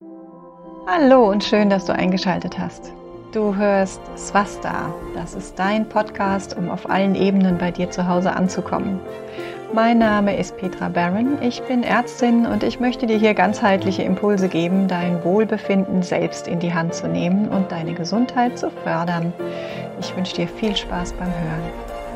Hallo und schön, dass du eingeschaltet hast. Du hörst Swasta. Das ist dein Podcast, um auf allen Ebenen bei dir zu Hause anzukommen. Mein Name ist Petra Barron. Ich bin Ärztin und ich möchte dir hier ganzheitliche Impulse geben, dein Wohlbefinden selbst in die Hand zu nehmen und deine Gesundheit zu fördern. Ich wünsche dir viel Spaß beim Hören.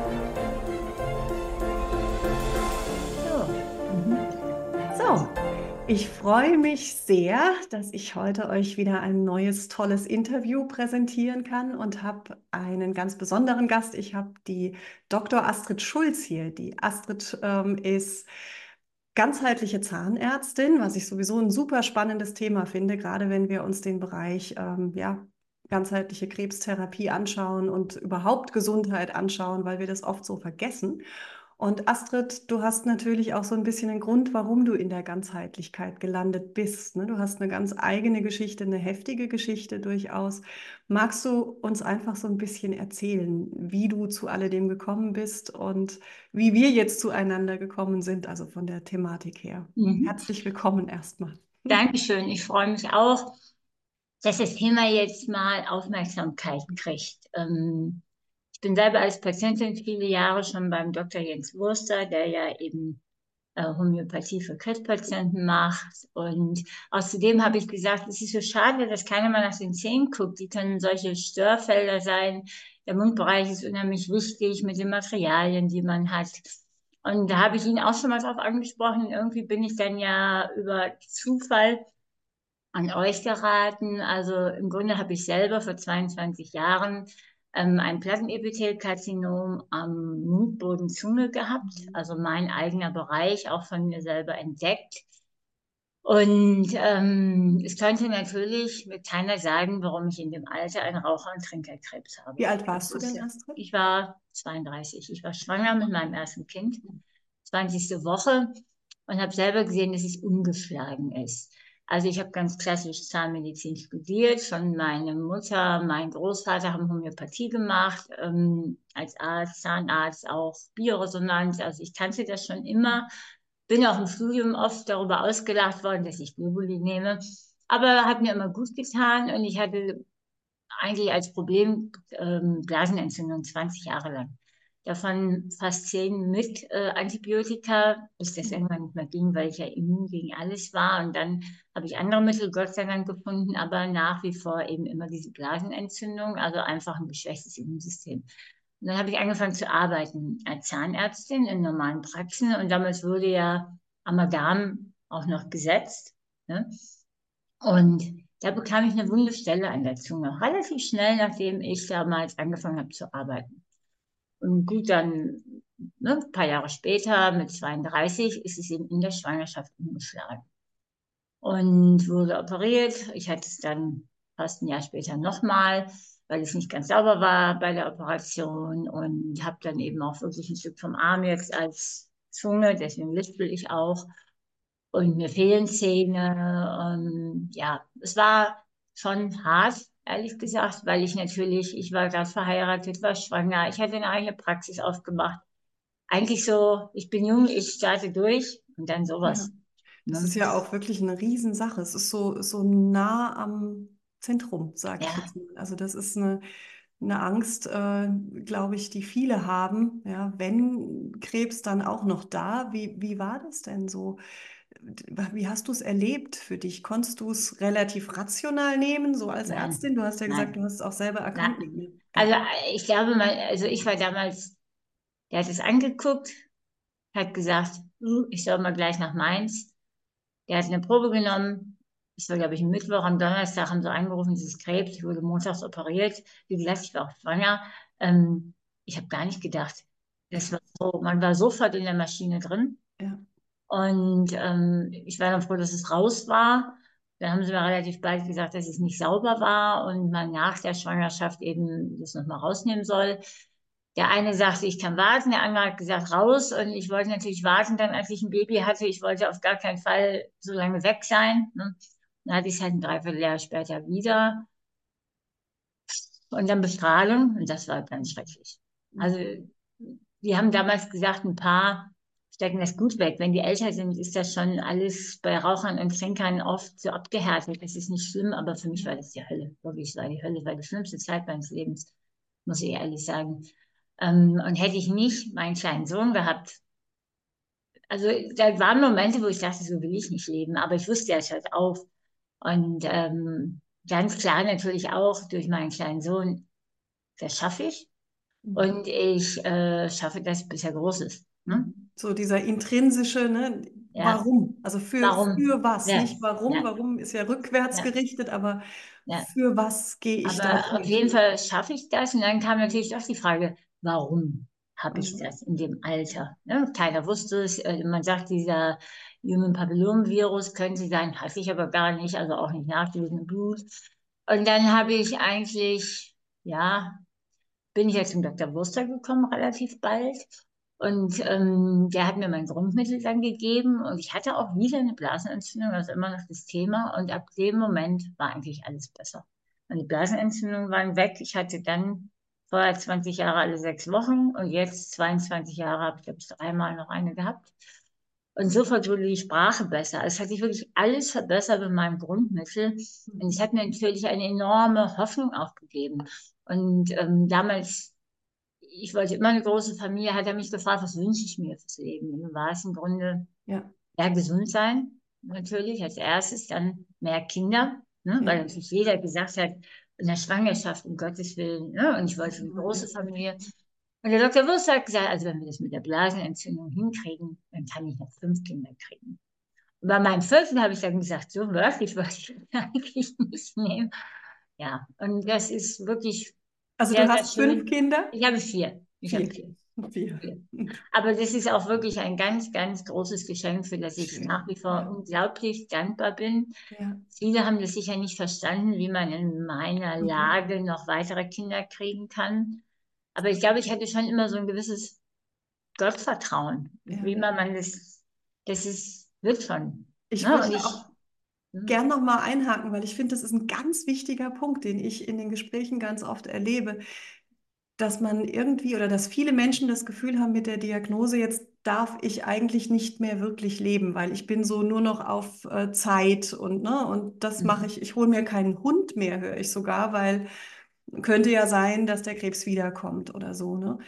So, ich freue mich sehr, dass ich heute euch wieder ein neues, tolles Interview präsentieren kann und habe einen ganz besonderen Gast. Ich habe die Dr. Astrid Schulz hier. Die Astrid ist ganzheitliche Zahnärztin, was ich sowieso ein super spannendes Thema finde, gerade wenn wir uns den Bereich ganzheitliche Krebstherapie anschauen und überhaupt Gesundheit anschauen, weil wir das oft so vergessen. Und Astrid, du hast natürlich auch so ein bisschen einen Grund, warum du in der Ganzheitlichkeit gelandet bist, ne? Du hast eine ganz eigene Geschichte, eine heftige Geschichte durchaus. Magst du uns einfach so ein bisschen erzählen, wie du zu alledem gekommen bist und wie wir jetzt zueinander gekommen sind, also von der Thematik her? Mhm. Herzlich willkommen erstmal. Dankeschön. Ich freue mich auch, dass das Thema jetzt mal Aufmerksamkeit kriegt. Ich bin selber als Patientin viele Jahre schon beim Dr. Jens Wurster, der ja eben Homöopathie für Krebspatienten macht. Und außerdem habe ich gesagt, es ist so schade, dass keiner mal nach den Zähnen guckt. Die können solche Störfelder sein. Der Mundbereich ist unheimlich wichtig mit den Materialien, die man hat. Und da habe ich ihn auch schon mal drauf angesprochen. Irgendwie bin ich dann ja über Zufall an euch geraten. Also im Grunde habe ich selber vor 22 Jahren ein Plattenepithelkarzinom am Mundboden Zunge gehabt, also mein eigener Bereich, auch von mir selber entdeckt. Und es könnte natürlich mit keiner sagen, warum ich in dem Alter einen Raucher- und Trinkerkrebs habe. Wie alt Das warst du ist denn, ja, Astrid? ich war 32. Ich war schwanger mit meinem ersten Kind, 20. Woche, und habe selber gesehen, dass es ungeschlagen ist. Also ich habe ganz klassisch Zahnmedizin studiert. Schon meine Mutter, mein Großvater haben Homöopathie gemacht, als Arzt, Zahnarzt, auch Bioresonanz. Also ich kannte das schon immer. Bin auch im Studium oft darüber ausgelacht worden, dass ich Globuli nehme. Aber hat mir immer gut getan und ich hatte eigentlich als Problem Blasenentzündung 20 Jahre lang. Davon fast 10 mit Antibiotika, bis das irgendwann nicht mehr ging, weil ich ja immun gegen alles war. Und dann habe ich andere Mittel Gott sei Dank gefunden, aber nach wie vor eben immer diese Blasenentzündung, also einfach ein geschwächtes Immunsystem. Und dann habe ich angefangen zu arbeiten als Zahnärztin in normalen Praxen und damals wurde ja Amalgam auch noch gesetzt. Ne? Und da bekam ich eine wunde Stelle an der Zunge, relativ schnell, nachdem ich damals angefangen habe zu arbeiten. Und gut, dann ne, ein paar Jahre später, mit 32, ist es eben in der Schwangerschaft umgeschlagen und wurde operiert. Ich hatte es dann fast ein Jahr später nochmal, weil es nicht ganz sauber war bei der Operation und habe dann eben auch wirklich ein Stück vom Arm jetzt als Zunge, deswegen lispel ich auch. Und mir fehlen Zähne. Ja, es war schon hart, ehrlich gesagt, weil ich war gerade verheiratet, war schwanger, ich hatte eine eigene Praxis aufgemacht. Eigentlich so, ich bin jung, ich starte durch und dann Ja. sowas. Das Ne? ist ja auch wirklich eine Riesensache. Es ist so nah am Zentrum, sage ich Ja, jetzt mal. Also das ist eine Angst, glaube ich, die viele haben. Ja, wenn Krebs dann auch noch da, wie war das denn so? Wie hast du es erlebt für dich? Konntest du es relativ rational nehmen, so als nein, Ärztin? Du hast ja gesagt, du nein, hast es auch selber nein. erkannt. Nee, Also gar ich glaube mal, also ich war damals, der hat es angeguckt, hat gesagt, ich soll mal gleich nach Mainz. Der hat eine Probe genommen. Ich war, glaube ich, Mittwoch, am Donnerstag haben sie angerufen, dieses Krebs. Ich wurde montags operiert. Wie gesagt, ich war auch schwanger. Ich habe gar nicht gedacht. Das war so, man war sofort in der Maschine drin. ja. Und ich war dann froh, dass es raus war. Dann haben sie mir relativ bald gesagt, dass es nicht sauber war und man nach der Schwangerschaft eben das nochmal rausnehmen soll. Der eine sagte, ich kann warten, der andere hat gesagt, raus. Und ich wollte natürlich warten, dann als ich ein Baby hatte. Ich wollte auf gar keinen Fall so lange weg sein. Ne? Dann hatte ich es halt ein Dreivierteljahr später wieder. Und dann Bestrahlung und das war ganz schrecklich. Also, die haben damals gesagt, ein paar stecken das gut weg. Wenn die älter sind, ist das schon alles bei Rauchern und Trinkern oft so abgehärtet. Das ist nicht schlimm, aber für mich war das die Hölle. Wirklich, es war die Hölle, war die schlimmste Zeit meines Lebens, muss ich ehrlich sagen. Und hätte ich nicht meinen kleinen Sohn gehabt, also da waren Momente, wo ich dachte, so will ich nicht leben, aber ich wusste, es hört auf. Und ganz klar natürlich auch durch meinen kleinen Sohn, das schaffe ich. Und ich schaffe das, bis er groß ist. Ne? So dieser intrinsische, ne? Ja, Warum? Also warum? für was? Ja, Nicht warum, ja, warum ist ja rückwärts ja, gerichtet, aber ja. für was gehe ich da Aber auf durch? jeden Fall schaffe ich das. Und dann kam natürlich auch die Frage, warum habe ich Mhm. das in dem Alter? Ne? Keiner wusste es. Man sagt, dieser Human Papillom-Virus könnte sein, hatte ich aber gar nicht, also auch nicht nach diesem Blut. Und dann habe ich eigentlich, ja, bin ich jetzt zum Dr. Wurster gekommen, relativ bald. Und der hat mir mein Grundmittel dann gegeben und ich hatte auch wieder eine Blasenentzündung, also immer noch das Thema. Und ab dem Moment war eigentlich alles besser. Und die Blasenentzündungen waren weg. Ich hatte dann vorher 20 Jahre alle 6 Wochen und jetzt 22 Jahre habe ich, glaube ich, 3-mal noch eine gehabt. Und sofort wurde die Sprache besser. Es hat sich wirklich alles verbessert mit meinem Grundmittel. Und es hat mir natürlich eine enorme Hoffnung auch gegeben. Und damals, ich wollte immer eine große Familie, hat er mich gefragt, was wünsche ich mir fürs Leben? Und dann war es im Grunde, Ja, ja, gesund sein, natürlich, als erstes, dann mehr Kinder, ne? ja. Weil natürlich jeder gesagt hat, in der Schwangerschaft, um Gottes Willen, ne? Und ich wollte eine Ja. große Familie. Und der Dr. Wurst hat gesagt, also wenn wir das mit der Blasenentzündung hinkriegen, dann kann ich noch 5 Kinder kriegen. Und bei meinem 4. habe ich dann gesagt, so wörtlich wollte ich das eigentlich nicht nehmen. Ja, und das ist wirklich Also sehr, du sehr hast 5 schön. Kinder? Ich habe 4. Ich habe 4. 4. 4. 4. Aber das ist auch wirklich ein ganz, ganz großes Geschenk, für das ich nach Schön. wie vor Ja, unglaublich dankbar bin. ja. Viele haben das sicher nicht verstanden, wie man in meiner Mhm. Lage noch weitere Kinder kriegen kann. Aber ich glaube, ich hatte schon immer so ein gewisses Gottvertrauen, Ja. wie man das ist, wird schon. Ich Ne? würde Und da auch ich, hm, gern noch mal einhaken, weil ich finde, das ist ein ganz wichtiger Punkt, den ich in den Gesprächen ganz oft erlebe, dass man irgendwie oder dass viele Menschen das Gefühl haben mit der Diagnose, jetzt darf ich eigentlich nicht mehr wirklich leben, weil ich bin so nur noch auf Zeit und, ne, und das mache mhm, ich hole mir keinen Hund mehr, höre ich sogar, weil könnte ja sein, dass der Krebs wiederkommt oder so, ne?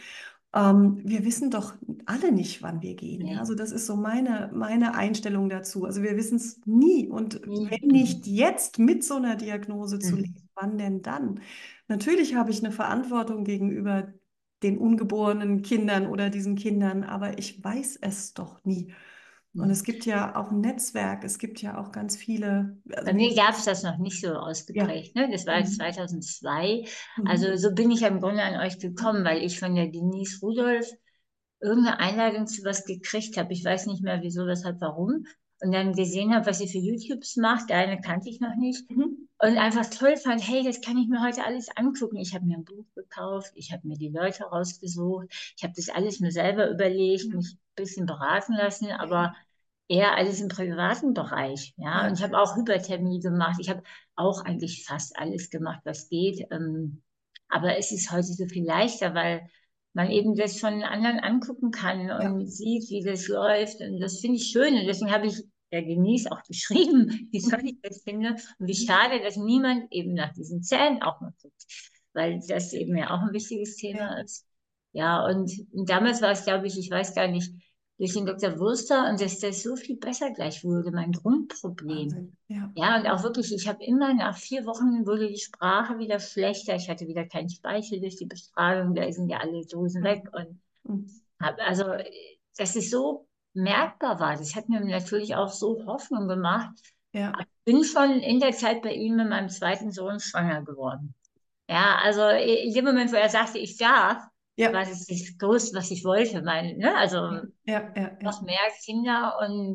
Wir wissen doch alle nicht, wann wir gehen. Ja? nee, Also das ist so meine Einstellung dazu. Also wir wissen es nie. Und nie, wenn nicht jetzt mit so einer Diagnose zu mhm, leben, wann denn dann? Natürlich habe ich eine Verantwortung gegenüber den ungeborenen Kindern oder diesen Kindern, aber ich weiß es doch nie. Und mhm. es gibt ja auch ein Netzwerk, es gibt ja auch ganz viele, Bei also mir gab es das noch nicht so ja. ausgeprägt, ne? Das war jetzt Mhm. 2002. Mhm. Also so bin ich ja im Grunde an euch gekommen, weil ich von der Denise Rudolph irgendeine Einladung zu was gekriegt habe. Ich weiß nicht mehr wieso, weshalb, warum. Und dann gesehen habe, was sie für YouTubes macht. Der eine kannte ich noch nicht. Mhm. Und einfach toll fand, hey, das kann ich mir heute alles angucken. Ich habe mir ein Buch gekauft, ich habe mir die Leute rausgesucht, ich habe das alles mir selber überlegt, Ja. mich ein bisschen beraten lassen, Ja. aber eher alles im privaten Bereich. Ja, und Ja. ich habe auch Hyperthermie gemacht. Ich habe auch eigentlich fast alles gemacht, was geht. Aber es ist heute so viel leichter, weil man eben das von anderen angucken kann Ja. und sieht, wie das läuft. Und das finde ich schön. Und deswegen habe ich der Denise auch geschrieben, wie toll ich das finde und wie schade, dass niemand eben nach diesen Zähnen auch mal guckt, weil das eben ja auch ein wichtiges Ja. Thema ist. Ja, und damals war es, glaube ich, ich weiß gar nicht, durch den Dr. Wurster und dass das so viel besser gleich wurde, mein Grundproblem. Wahnsinn. Ja. Ja, und auch wirklich, ich habe immer nach 4 Wochen wurde die Sprache wieder schlechter. Ich hatte wieder keinen Speichel durch die Bestrahlung, da sind ja alle Dosen weg Mhm. und Mhm. also, dass es so merkbar war, das hat mir natürlich auch so Hoffnung gemacht. Ja. Ich bin schon in der Zeit bei ihm mit meinem 2. Sohn schwanger geworden. Ja, also in dem Moment, wo er sagte, ich darf, Ja. war das Größte, was ich wollte. Ne? Also Ja. Ja. noch Ja. mehr Kinder und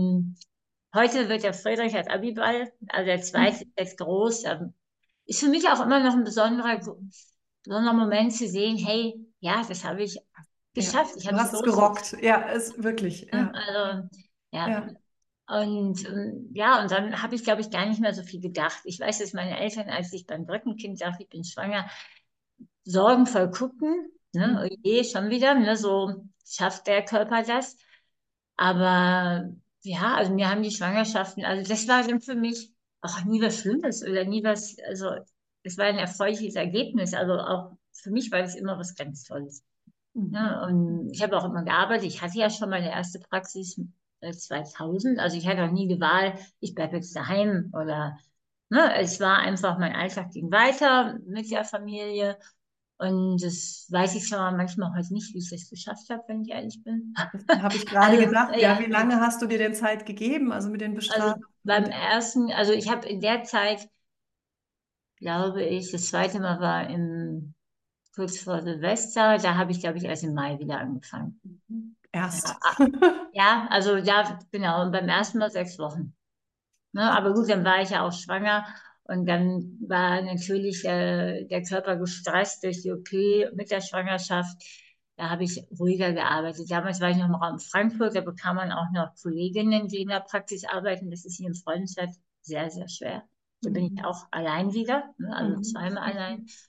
heute wird der Friedrich als Abiball, also der zweite Mhm. ist jetzt groß. Ist für mich auch immer noch ein besonderer Moment zu sehen, hey, ja, das habe ich Ja. geschafft, ich Du habe sie hast es großgezogen. gerockt. Ja, es wirklich. Ne? Ja. Also, ja. Ja. Und ja, und dann habe ich, glaube ich, gar nicht mehr so viel gedacht. Ich weiß, dass meine Eltern, als ich beim dritten Kind sagte, ich bin schwanger, sorgenvoll gucken. Ne? Mhm. Oh je, schon wieder, ne? So schafft der Körper das. Aber ja, also mir haben die Schwangerschaften, also das war dann für mich auch nie was Schlimmes oder nie was, also es war ein erfreuliches Ergebnis. Also auch für mich war das immer was ganz Tolles. Mhm. Ne? Und ich habe auch immer gearbeitet. Ich hatte ja schon meine erste Praxis 2000. Also ich hatte auch nie die Wahl, ich bleibe jetzt daheim oder, ne? Es war einfach, mein Alltag ging weiter mit der Familie. Und das weiß ich schon manchmal heute nicht, wie ich das geschafft habe, wenn ich ehrlich bin. Das habe ich gerade Also, gedacht, ja, ja, wie lange hast du dir denn Zeit gegeben, also mit den also Bestrahlungen beim und ersten, also ich habe in der Zeit, glaube ich, das zweite Mal war kurz vor Silvester, da habe ich, glaube ich, erst im Mai wieder angefangen. Ja, erst? ja, also ja, genau, und beim ersten Mal 6 Wochen. Ne? Aber gut, dann war ich ja auch schwanger und dann war natürlich der Körper gestresst durch die OP mit der Schwangerschaft. Da habe ich ruhiger gearbeitet. Damals war ich noch im Raum Frankfurt, da bekam man auch noch Kolleginnen, die in der Praxis arbeiten. Das ist hier im Freundeskreis sehr, sehr schwer. Da bin ich Mhm. auch allein wieder, ne? Also Mhm. zweimal allein. Mhm.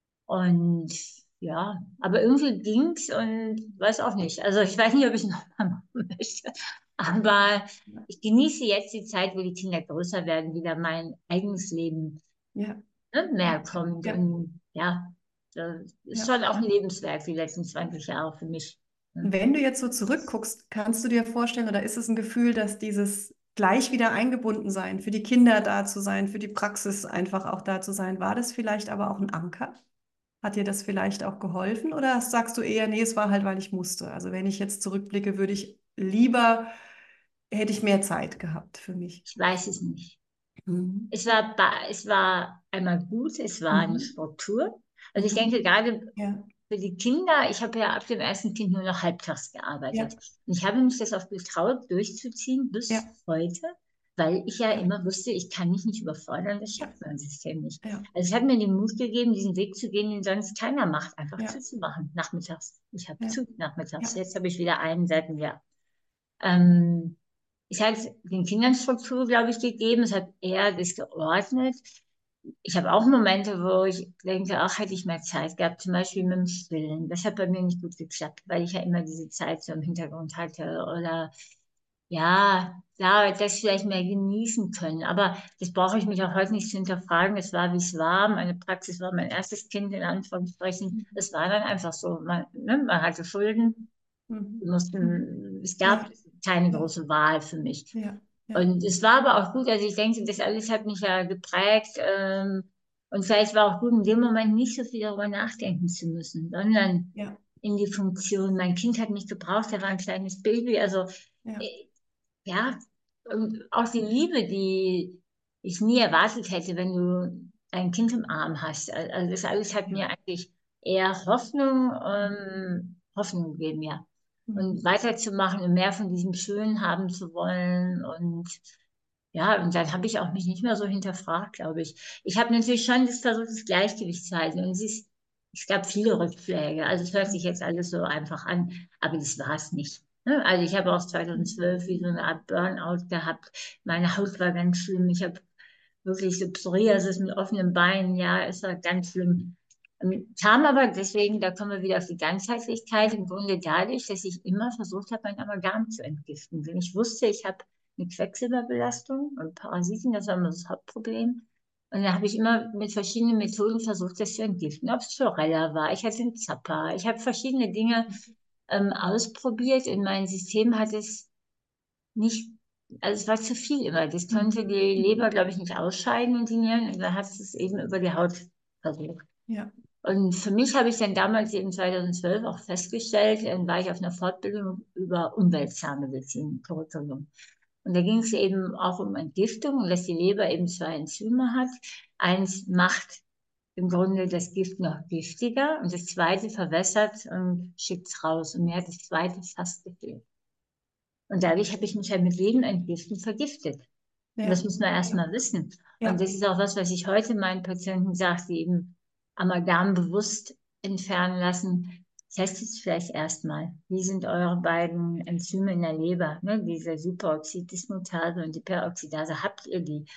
Und ja, aber irgendwie ging's und weiß auch nicht. Also ich weiß nicht, ob ich es nochmal machen möchte. Aber ich genieße jetzt die Zeit, wo die Kinder größer werden, wieder mein eigenes Leben, Ja, ne, mehr kommt. ja, Und ja, das ist ja. schon auch ein Lebenswerk, die letzten 20 Jahre für mich. Ne? Wenn du jetzt so zurückguckst, kannst du dir vorstellen, oder ist es ein Gefühl, dass dieses gleich wieder eingebunden sein, für die Kinder da zu sein, für die Praxis einfach auch da zu sein, war das vielleicht aber auch ein Anker? Hat dir das vielleicht auch geholfen? Oder sagst du eher, nee, es war halt, weil ich musste? Also wenn ich jetzt zurückblicke, würde ich lieber, hätte ich mehr Zeit gehabt für mich. Ich weiß es nicht. Mhm. Es war einmal gut, es war eine Mhm. Struktur. Also ich denke Mhm. gerade Ja, für die Kinder, ich habe ja ab dem ersten Kind nur noch halbtags ja, gearbeitet. Und ich habe mich das auch getraut, durchzuziehen bis ja, heute, weil ich ja ja, immer wusste, ich kann mich nicht überfordern, das ja, schafft mein System nicht. ja, Also es hat mir den Mut gegeben, diesen Weg zu gehen, den sonst keiner macht, einfach ja, zuzumachen, nachmittags. Ich habe ja, zu, nachmittags. ja, Jetzt habe ich wieder einen seit einem Jahr. Ähm, Es hat den Kindern Struktur, glaube ich, gegeben. Es hat eher das geordnet. Ich habe auch Momente, wo ich denke, ach, hätte ich mehr Zeit gehabt, zum Beispiel mit dem Stillen. Das hat bei mir nicht gut geklappt, weil ich ja immer diese Zeit so im Hintergrund hatte. Oder ja, da das vielleicht mehr genießen können. Aber das brauche ich mich auch heute nicht zu hinterfragen. Es war, wie es war. Meine Praxis war mein erstes Kind, in Anführungsstrichen. mhm. Es war dann einfach so. Man hatte Schulden. Mhm. Wir Mhm. es Ja, gab keine ja, große Wahl für mich. ja, ja, Und es war aber auch gut, also ich denke, das alles hat mich ja geprägt. Und vielleicht war auch gut, in dem Moment nicht so viel darüber nachdenken zu müssen, sondern ja, in die Funktion. Mein Kind hat mich gebraucht, er war ein kleines Baby. Also ja, äh, ja, und auch die Liebe, die ich nie erwartet hätte, wenn du ein Kind im Arm hast. Also das alles hat ja. mir eigentlich eher Hoffnung, Mhm. Hoffnung gegeben, ja. Und Mhm. weiterzumachen und mehr von diesem Schönen haben zu wollen. Und ja, und dann habe ich auch mich nicht mehr so hinterfragt, glaube ich. Ich habe natürlich schon versucht, das Gleichgewicht zu halten. Und es gab viele Rückschläge. Also es hört sich jetzt alles so einfach an, aber das war es nicht. Ne? Also ich habe auch 2012 wie so eine Art Burnout gehabt. Meine Haut war ganz schlimm. Ich habe wirklich so Psoriasis mit offenen Beinen. Ja, es war ganz schlimm. Kam aber deswegen, da kommen wir wieder auf die Ganzheitlichkeit, Ja, im Grunde dadurch, dass ich immer versucht habe, mein Amalgam zu entgiften. Wenn ich wusste, ich habe eine Quecksilberbelastung und Parasiten, das war immer das Hauptproblem. Und da habe ich immer mit verschiedenen Methoden versucht, das zu entgiften. Ob es Chlorella war, ich hatte einen Zappa, ich habe verschiedene Dinge ausprobiert und mein System hat es nicht, also es war zu viel immer. Das konnte die mhm. Leber, Mhm. glaube ich, nicht ausscheiden und die Nieren. Und dann hat es eben über die Haut versucht. Ja, Und für mich habe ich dann damals eben 2012 auch festgestellt, dann war ich auf einer Fortbildung über Umweltzahnmedizin, Curriculum. Und da ging es eben auch um Entgiftung und dass die Leber eben zwei Enzyme hat. Eins macht im Grunde das Gift noch giftiger und das zweite verwässert und schickt es raus. Und mir hat das zweite fast gefehlt. Und dadurch habe ich mich halt mit jedem Entgiften vergiftet. Und das ja, muss man erst ja, mal wissen. Und ja, das ist auch was ich heute meinen Patienten sage, die eben Amalgam bewusst entfernen lassen. Testet es vielleicht erstmal. Wie sind eure beiden Enzyme in der Leber? Ne? Diese Superoxid-Dismutase und die Peroxidase. Habt ihr die?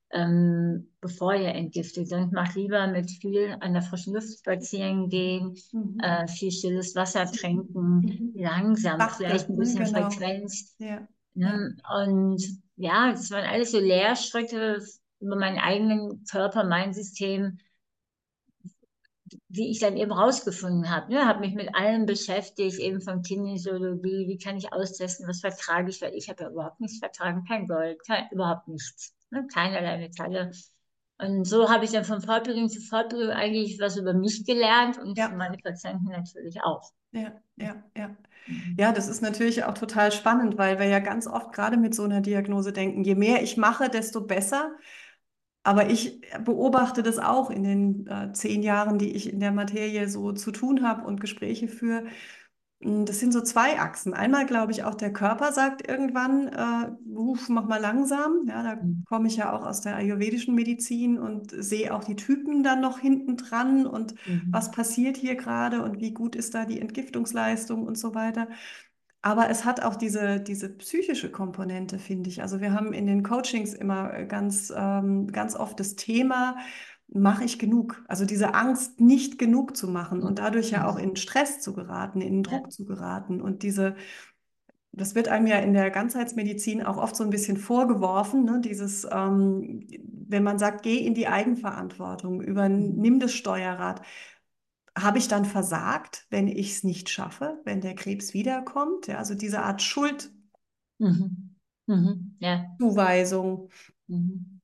bevor ihr entgiftet. Sonst macht lieber mit viel an der frischen Luft spazieren gehen, viel stilles Wasser trinken, langsam, Sachte, vielleicht ein bisschen genau. Frequenz. Ja. Ne? Und ja, das waren alles so Lehrschritte über meinen eigenen Körper, mein System, die ich dann eben rausgefunden habe. Ne? Habe mich mit allem beschäftigt, eben von Kinesiologie, wie kann ich austesten, was vertrage ich, weil ich habe ja überhaupt nichts vertragen, kein Gold, überhaupt nichts, ne? Keinerlei Metalle. Und so habe ich dann von Fortbildung zu Fortbildung eigentlich was über mich gelernt und für Ja. meine Patienten natürlich auch. Ja, ja, ja. Mhm. Ja, das ist natürlich auch total spannend, weil wir ja ganz oft gerade mit so einer Diagnose denken, je mehr ich mache, desto besser. Aber ich beobachte das auch in den 10 Jahren, die ich in der Materie so zu tun habe und Gespräche führe. Das sind so zwei Achsen. Einmal glaube ich auch, der Körper sagt irgendwann, mach mal langsam. Ja, da Mhm. komme ich ja auch aus der ayurvedischen Medizin und sehe auch die Typen dann noch hinten dran und was passiert hier gerade und wie gut ist da die Entgiftungsleistung und so weiter. Aber es hat auch diese psychische Komponente, finde ich. Also wir haben in den Coachings immer ganz oft das Thema, mache ich genug? Also diese Angst, nicht genug zu machen und dadurch ja auch in Stress zu geraten, in Ja. Druck zu geraten. Und das wird einem ja in der Ganzheitsmedizin auch oft so ein bisschen vorgeworfen, ne? Wenn man sagt, geh in die Eigenverantwortung, übernimm das Steuerrad. Habe ich dann versagt, wenn ich es nicht schaffe, wenn der Krebs wiederkommt? Ja, also diese Art Mhm. Mhm. Ja. Schuldzuweisung. Mhm.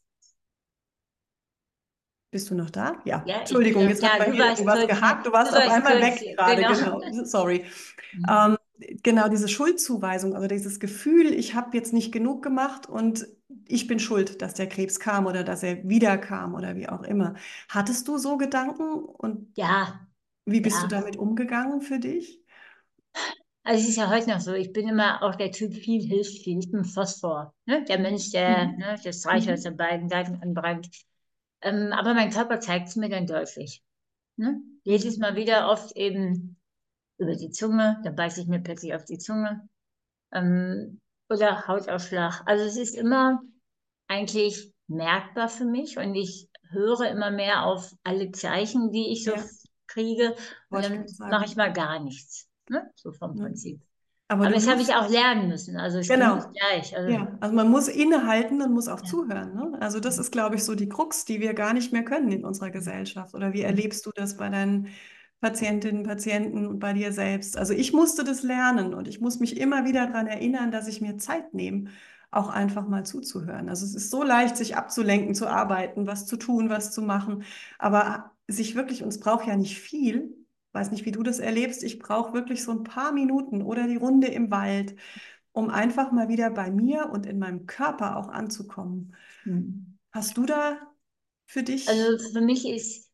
Bist du noch da? Ja, Ja, ich bin Entschuldigung, noch jetzt hat da. bei Du mir warst irgendwas kurz, gehakt. Du du warst auf warst einmal kurz, weg gerade, genau. genau. Sorry. Mhm. Ähm, genau, diese Schuldzuweisung, also dieses Gefühl, ich habe jetzt nicht genug gemacht und ich bin schuld, dass der Krebs kam oder dass er wieder kam oder wie auch immer. Hattest du so Gedanken und Ja, wie bist du ja. damit umgegangen für dich? Also es ist ja heute noch so, ich bin immer auch der Typ, viel hilft viel. Ich bin Phosphor, ne? Der Mensch, der Mhm. ne, das Streichholz Mhm. an beiden Seiten anbrennt. Aber mein Körper zeigt es mir dann deutlich. Ne? Jedes Mhm. Mal wieder, oft eben über die Zunge, dann beiße ich mir plötzlich auf die Zunge. Oder Hautausschlag. Also es ist immer eigentlich merkbar für mich und ich höre immer mehr auf alle Zeichen, die ich so Ja, kriege und wollte ich dann gerade mache ich sagen. mal gar nichts. Ne? So vom Ne? Prinzip. Aber Aber du das habe ich musst, auch lernen müssen. Also es ging nicht genau. gleich. Also, Ja, also man muss innehalten und muss auch ja. zuhören. Ne? Also das ist, glaube ich, so die Krux, die wir gar nicht mehr können in unserer Gesellschaft. Oder wie erlebst du das bei deinen Patientinnen, Patienten und bei dir selbst? Also ich musste das lernen und ich muss mich immer wieder daran erinnern, dass ich mir Zeit nehme, auch einfach mal zuzuhören. Also es ist so leicht, sich abzulenken, zu arbeiten, was zu tun, was zu machen. Aber sich wirklich, und es braucht ja nicht viel, weiß nicht, wie du das erlebst, ich brauche wirklich so ein paar Minuten oder die Runde im Wald, um einfach mal wieder bei mir und in meinem Körper auch anzukommen. Hm. Hast du da für dich? Also für mich ist,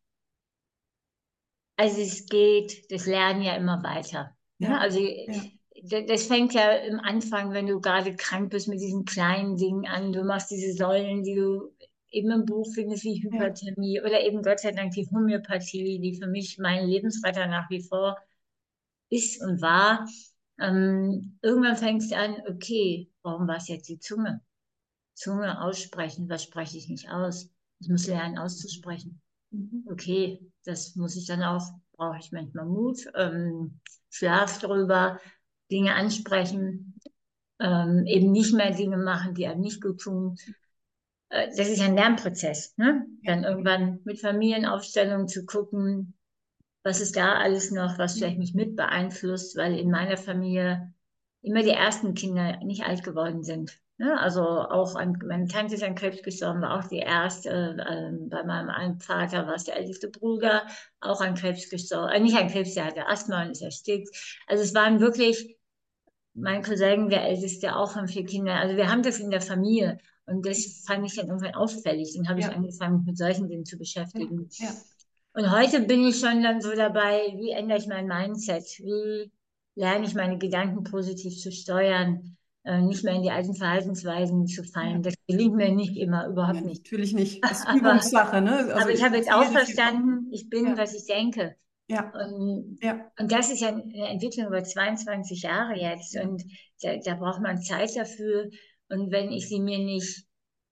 also es geht das Lernen ja immer weiter. Ne? Ja, Also ja, das fängt ja im Anfang, wenn du gerade krank bist, mit diesen kleinen Dingen an. Du machst diese Säulen, die du eben im Buch findest, wie ja. Hyperthermie oder eben Gott sei Dank die Homöopathie, die für mich mein Lebensretter nach wie vor ist und war. Irgendwann fängst du an, okay, warum war es jetzt die Zunge? Zunge aussprechen, was spreche ich nicht aus? Ich muss lernen auszusprechen. Mhm. Okay, das muss ich dann auch, brauche ich manchmal Mut, Schlaf drüber, Dinge ansprechen, eben nicht mehr Dinge machen, die einem nicht gut tun. Das ist ein Lernprozess, ne? Ja, Dann irgendwann mit Familienaufstellungen zu gucken, was ist da alles noch, was ja, vielleicht mich mit beeinflusst, weil in meiner Familie immer die ersten Kinder nicht alt geworden sind. Ne? Also auch meine Tante ist an Krebs gestorben, war auch die erste. Bei meinem einen Vater war es der älteste Bruder, auch an Krebs gestorben. Nicht an Krebs, der hatte Asthma und ist erstickt. Also es waren wirklich mein Cousin, der älteste, auch von 4 Kindern. Also wir haben das in der Familie. Und das fand ich dann irgendwann auffällig. Dann habe ich ja, angefangen, mich mit solchen Dingen zu ja, beschäftigen. ja, Und heute bin ich schon dann so dabei, wie ändere ich mein Mindset? Wie lerne ich meine Gedanken positiv zu steuern? Nicht mehr in die alten Verhaltensweisen zu fallen. ja. Das gelingt mir nicht immer, Ja, überhaupt nicht. natürlich nicht. Ist Aber, Übungssache, ne? Also aber ich ich habe jetzt auch erzähle das ja auch. verstanden, ich bin, Ja, was ich denke. ja, Und, ja, und das ist ja eine Entwicklung über 22 Jahre jetzt. ja, Und da braucht man Zeit dafür. Und wenn ich sie mir nicht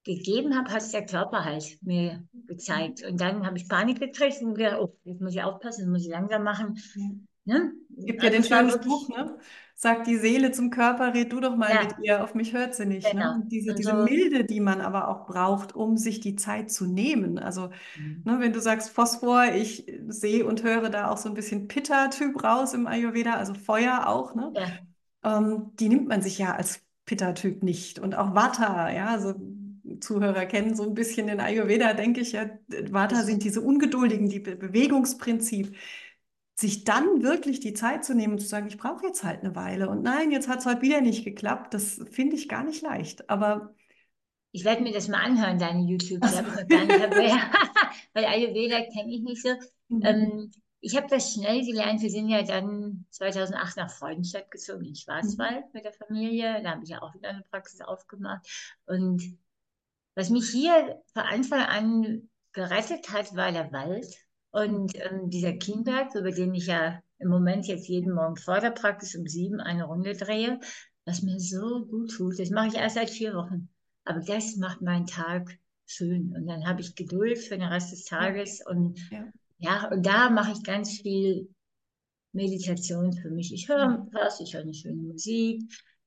gegeben habe, hat es der Körper halt mir gezeigt. Und dann habe ich Panik gekriegt und gedacht, oh, jetzt muss ich aufpassen, das muss ich langsam machen. Ja. Ne? Gibt ja Also den es war schönen Spruch, wirklich, ne? Sagt die Seele zum Körper, red du doch mal mit ja, ihr, auf mich hört sie nicht, ne? genau. Und Und diese so, Milde, die man aber auch braucht, um sich die Zeit zu nehmen. Also, ne, wenn du sagst Phosphor, ich sehe und höre da auch so ein bisschen Pitta-Typ raus im Ayurveda, also Feuer auch, ne? ja, Die nimmt man sich ja als Pitta-Typ nicht. Und auch Vata, ja, also Zuhörer kennen so ein bisschen den Ayurveda, denke ich ja. Vata das, sind diese Ungeduldigen, die Bewegungsprinzip. Sich dann wirklich die Zeit zu nehmen und zu sagen, ich brauche jetzt halt eine Weile. Und nein, jetzt hat es heute wieder nicht geklappt. Das finde ich gar nicht leicht. Aber ich werde mir das mal anhören, deine YouTubes. Die also, habe ich noch gar nicht, weil Ayurveda kenne ich nicht so. mhm. Ähm, ich habe das schnell gelernt. Wir sind ja dann 2008 nach Freudenstadt gezogen, in den Mhm. Schwarzwald mit der Familie. Da habe ich ja auch wieder eine Praxis aufgemacht. Und was mich hier von Anfang an gerettet hat, war der Wald und dieser Kienberg, über den ich ja im Moment jetzt jeden Morgen vor der Praxis um 7 eine Runde drehe, was mir so gut tut. Das mache ich erst seit 4 Wochen. Aber das macht meinen Tag schön. Und dann habe ich Geduld für den Rest des Ja, Tages. Und ja. ja, und da mache ich ganz viel Meditation für mich. Ich höre Mhm. was, ich höre eine schöne Musik.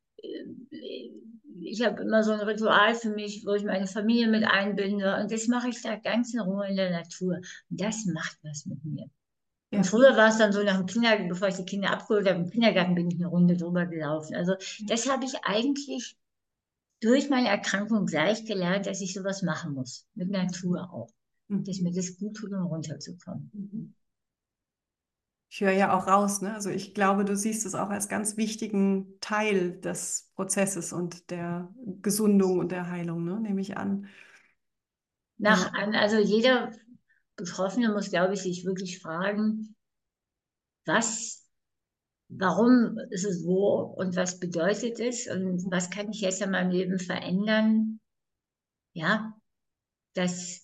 Äh, Ich habe immer so ein Ritual für mich, wo ich meine Familie mit einbinde. Und das mache ich da ganz in Ruhe in der Natur. Und das macht was mit mir. Und Ja. früher war es dann so nach dem Kindergarten, bevor ich die Kinder abgeholt habe, im Kindergarten bin ich eine Runde drüber gelaufen. Also das habe ich eigentlich durch meine Erkrankung gleich gelernt, dass ich sowas machen muss. Mit Natur auch. Dass mir Mhm. das gut tut, um runterzukommen. Mhm. Ich höre ja auch raus, ne? Also ich glaube, du siehst es auch als ganz wichtigen Teil des Prozesses und der Gesundung und der Heilung, ne? Nehme ich an. Ja. Also jeder Betroffene muss, glaube ich, sich wirklich fragen, was, warum ist es wo und was bedeutet es und was kann ich jetzt in meinem Leben verändern, ja, dass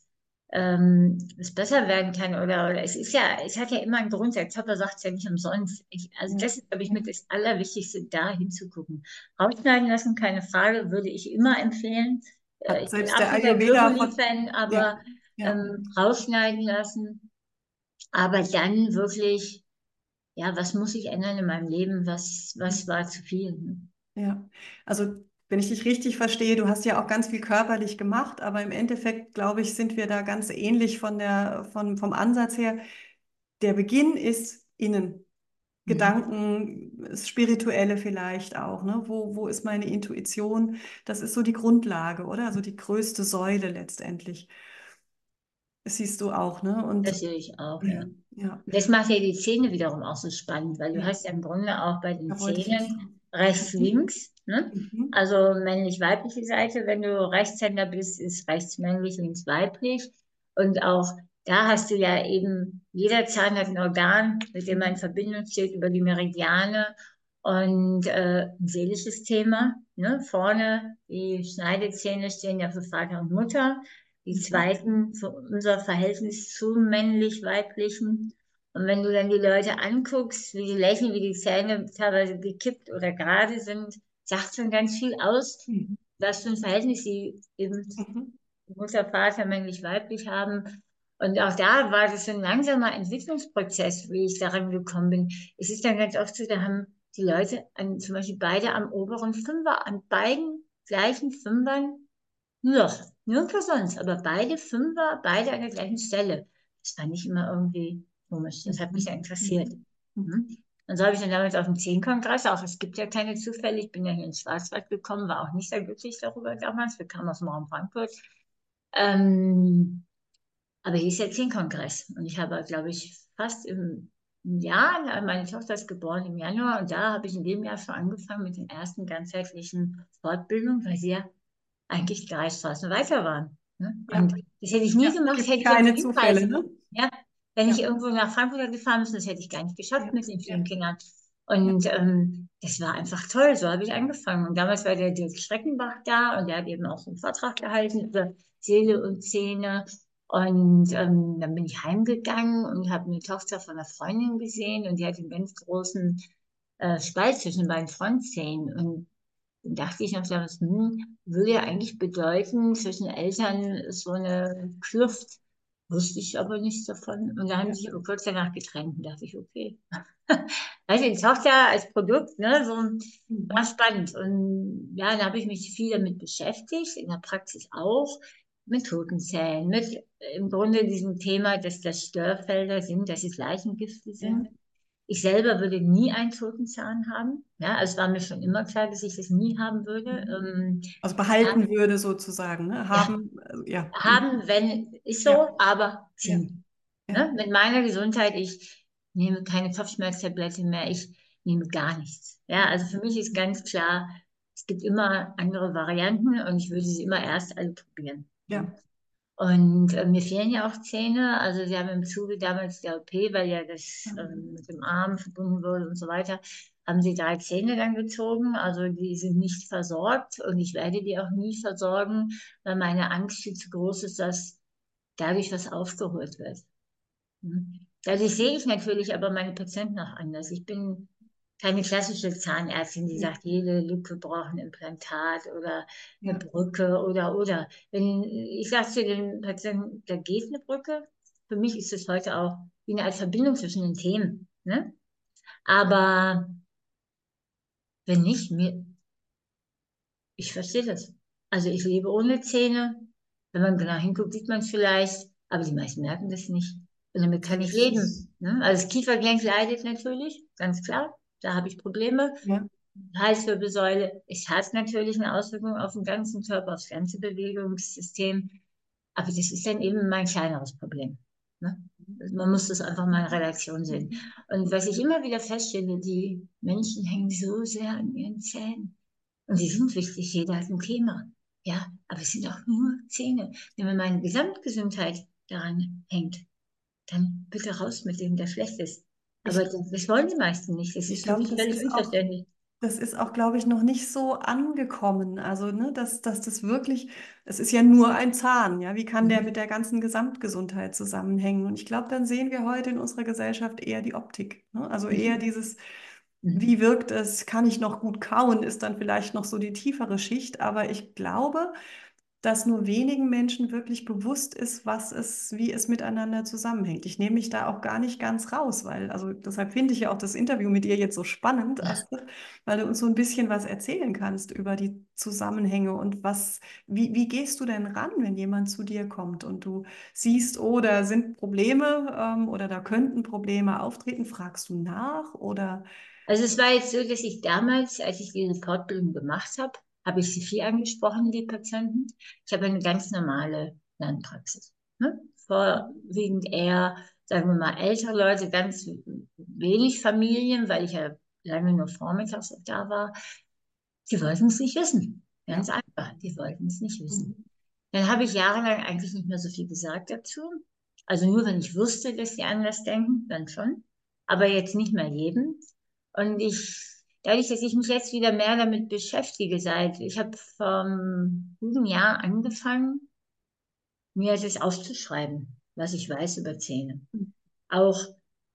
es besser werden kann oder es ist ja, es hat ja immer einen Grund, der Körper sagt es ja nicht umsonst. Also Ja. das ist, glaube ich, Ja. mit das Allerwichtigste, da hinzugucken. Rausschneiden lassen, keine Frage, würde ich immer empfehlen. Hat Ich bin selbst der absoluter Ayurveda von, Globuli-Fan, ja, aber ja, rausschneiden lassen, aber dann wirklich ja, was muss ich ändern in meinem Leben? Was war zu viel? Ne? ja. Also wenn ich dich richtig verstehe, du hast ja auch ganz viel körperlich gemacht, aber im Endeffekt, glaube ich, sind wir da ganz ähnlich vom Ansatz her. Der Beginn ist innen. Mhm. Gedanken, das Spirituelle vielleicht auch, ne? Wo ist meine Intuition? Das ist so die Grundlage, oder? Also die größte Säule letztendlich. Das siehst du auch, ne? Das Und sehe ich auch, ja. ja, ja, Und das macht ja die Zähne wiederum auch so spannend, weil du ja, hast ja im Grunde auch bei den da wollte ich jetzt Zähnen kommen. rechts, Mhm. links, ne? Mhm. Also männlich-weibliche Seite. Wenn du Rechtshänder bist, ist rechts männlich, links weiblich. Und auch da hast du ja eben, jeder Zahn hat ein Organ, mit dem man in Verbindung steht über die Meridiane. Und ein seelisches Thema, ne? Vorne die Schneidezähne stehen ja für Vater und Mutter. Die Mhm. zweiten für unser Verhältnis zu männlich-weiblichen. Und wenn du dann die Leute anguckst, wie die lächeln, wie die Zähne teilweise gekippt oder gerade sind, sagt schon ganz viel aus, Mhm. was für ein Verhältnis sie eben Mhm. Mutter, Vater, männlich-weiblich haben. Und auch da war das so ein langsamer Entwicklungsprozess, wie ich daran gekommen bin. Es ist dann ganz oft so, da haben die Leute zum Beispiel beide am oberen Fünfer, an beiden gleichen Fünfern ein Loch. Nirgendwo sonst, aber beide Fünfer, beide an der gleichen Stelle. Das fand ich immer irgendwie komisch. Das hat mich ja Mhm. interessiert. Mhm. Mhm. Hm? Und so habe ich dann damals auf dem Zehnkongress, auch es gibt ja keine Zufälle, ich bin ja hier in Schwarzwald gekommen, war auch nicht sehr glücklich darüber damals. Wir kamen aus dem Raum Frankfurt. Ähm, aber hier ist der Zehnkongress. Und ich habe, glaube ich, fast im Jahr, meine Tochter ist geboren im Januar, und da habe ich in dem Jahr schon angefangen mit den ersten ganzheitlichen Fortbildungen, weil sie ja eigentlich 3 Straßen weiter waren. Ne? Ja, Und das hätte ich nie ja, gemacht, gibt hätte ich auf keine die Zufälle, Reisen. ne? Ja, wenn ich Ja, irgendwo nach Frankfurt hätte fahren müssen, das hätte ich gar nicht geschafft ja, mit den ja, vielen Kindern. ja. Und das war einfach toll, so habe ich angefangen. Und damals war der Dirk Schreckenbach da und der hat eben auch so einen Vortrag gehalten über Seele und Zähne. Und dann bin ich heimgegangen und habe eine Tochter von einer Freundin gesehen und die hat einen ganz großen Spalt zwischen den beiden Frontzähnen. Und Dann dachte ich noch damals, würde ja eigentlich bedeuten, zwischen Eltern ist so eine Kluft. Wusste ich aber nichts davon. Und da haben sie sich aber kurz danach getrennt. Und dachte ich, okay. Also die Tochter als Produkt, ne, so war spannend. Und ja, da habe ich mich viel damit beschäftigt, in der Praxis auch, mit Totenzellen, mit im Grunde diesem Thema, dass das Störfelder sind, dass es Leichengifte sind. Ich selber würde nie einen toten Zahn haben. Ja, also es war mir schon immer klar, dass ich das nie haben würde. Also Ja, behalten würde sozusagen, ne? ja, Haben, ja. haben, wenn, ist Ja, so, aber ja, ziehen. ja, Ne? Mit meiner Gesundheit, ich nehme keine Kopfschmerztablette mehr, ich nehme gar nichts. Ja, also für mich ist ganz klar, es gibt immer andere Varianten und ich würde sie immer erst alle probieren. ja. Und mir fehlen ja auch Zähne. Also sie haben im Zuge damals der OP, weil ja das mit dem Arm verbunden wurde und so weiter, haben sie 3 Zähne dann gezogen. Also die sind nicht versorgt und ich werde die auch nie versorgen, weil meine Angst viel zu groß ist, dass dadurch was aufgeholt wird. Dadurch sehe ich natürlich aber meine Patienten auch anders. Ich bin keine klassische Zahnärztin, die sagt, jede Lücke braucht ein Implantat oder eine Ja. Brücke oder. Wenn ich sage zu den Patienten, da geht eine Brücke. Für mich ist es heute auch wie eine Art Verbindung zwischen den Themen. Ne? Aber wenn nicht, ich verstehe das. Also ich lebe ohne Zähne. Wenn man genau hinguckt, sieht man es vielleicht, aber die meisten merken das nicht. Und damit kann ich leben. Ne? Also das Kiefergelenk leidet natürlich, ganz klar. Da habe ich Probleme. Ja. Halswirbelsäule, es hat natürlich eine Auswirkung auf den ganzen Körper, aufs ganze Bewegungssystem. Aber das ist dann eben mein kleineres Problem. Ne? Also man muss das einfach mal in Relation sehen. Und was ich immer wieder feststelle, die Menschen hängen so sehr an ihren Zähnen. Und die sind wichtig, jeder hat ein Thema. Ja, aber es sind auch nur Zähne. Wenn meine Gesamtgesundheit daran hängt, dann bitte raus mit dem, der schlecht ist. Aber Ich, das wollen die meisten nicht. Das ich ist für glaube, mich völlig unverständlich. das ist auch, glaube ich, noch nicht so angekommen. Also, ne, dass das wirklich, es ist ja nur ein Zahn, ja. Wie kann der Mhm. mit der ganzen Gesamtgesundheit zusammenhängen? Und ich glaube, dann sehen wir heute in unserer Gesellschaft eher die Optik, ne? Also eher Mhm. dieses, wie Mhm. wirkt es? Kann ich noch gut kauen? Ist dann vielleicht noch so die tiefere Schicht. Aber ich glaube, dass nur wenigen Menschen wirklich bewusst ist, wie es miteinander zusammenhängt. Ich nehme mich da auch gar nicht ganz raus, weil, also deshalb finde ich ja auch das Interview mit dir jetzt so spannend, Astrid, weil du uns so ein bisschen was erzählen kannst über die Zusammenhänge und wie gehst du denn ran, wenn jemand zu dir kommt und du siehst, oh, da sind Probleme, oder da könnten Probleme auftreten, fragst du nach oder? Also es war jetzt so, dass ich damals, als ich diese Fortbildung gemacht habe ich sie viel angesprochen, die Patienten. Ich habe eine ganz normale Lernpraxis. Ne? Vorwiegend eher, sagen wir mal, ältere Leute, ganz wenig Familien, weil ich ja lange nur vormittags da war. Die wollten es nicht wissen. Ganz Ja. einfach, die wollten es nicht wissen. Mhm. Dann habe ich jahrelang eigentlich nicht mehr so viel gesagt dazu. Also nur wenn ich wusste, dass sie anders denken, dann schon. Aber jetzt nicht mehr jedem. Und dadurch, dass ich mich jetzt wieder mehr damit beschäftige, ich habe vor einem guten Jahr angefangen, mir das aufzuschreiben, was ich weiß über Zähne. Auch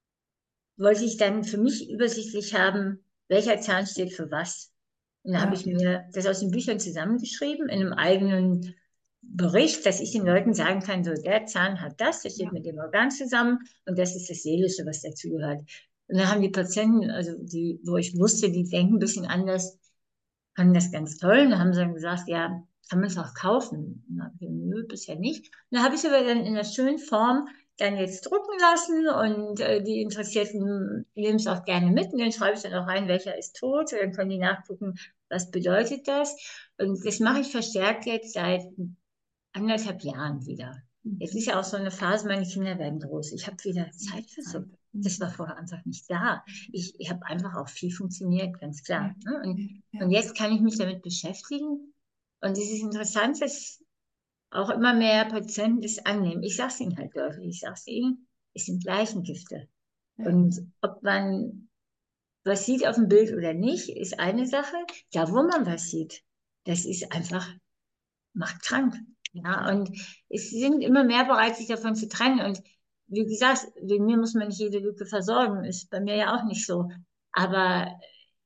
wollte ich dann für mich übersichtlich haben, welcher Zahn steht für was. Und da habe Ja, ich mir das aus den Büchern zusammengeschrieben, in einem eigenen Bericht, dass ich den Leuten sagen kann, so der Zahn hat das, der steht ja, mit dem Organ zusammen und das ist das Seelische, was dazugehört. Und dann haben die Patienten, also wo ich wusste, die denken ein bisschen anders, fanden das ganz toll. Und dann haben sie dann gesagt, ja, kann man es auch kaufen? Und dann habe ich gesagt, nö, bisher nicht. Und dann habe ich es aber dann in einer schönen Form dann jetzt drucken lassen und die Interessierten nehmen es auch gerne mit und dann schreibe ich dann auch rein, welcher ist tot. Und dann können die nachgucken, was bedeutet das. Und das mache ich verstärkt jetzt seit 1,5 Jahren wieder. Jetzt ist ja auch so eine Phase, meine Kinder werden groß. Ich habe wieder Zeit für so. Zeit. Das war vorher einfach nicht da. Ich habe einfach auch viel funktioniert, ganz Ja, klar. Ne? ja, Und ja, jetzt kann ich mich damit beschäftigen. Und es ist interessant, dass auch immer mehr Patienten das annehmen. Ich sage es ihnen halt deutlich. Ich sage es ihnen, es sind Leichengifte. ja, Und ob man was sieht auf dem Bild oder nicht, ist eine Sache. Da, wo man was sieht, das ist einfach macht krank. Ja, und es sind immer mehr bereit, sich davon zu trennen. Und wie gesagt, wegen mir muss man nicht jede Lücke versorgen. Ist bei mir ja auch nicht so. Aber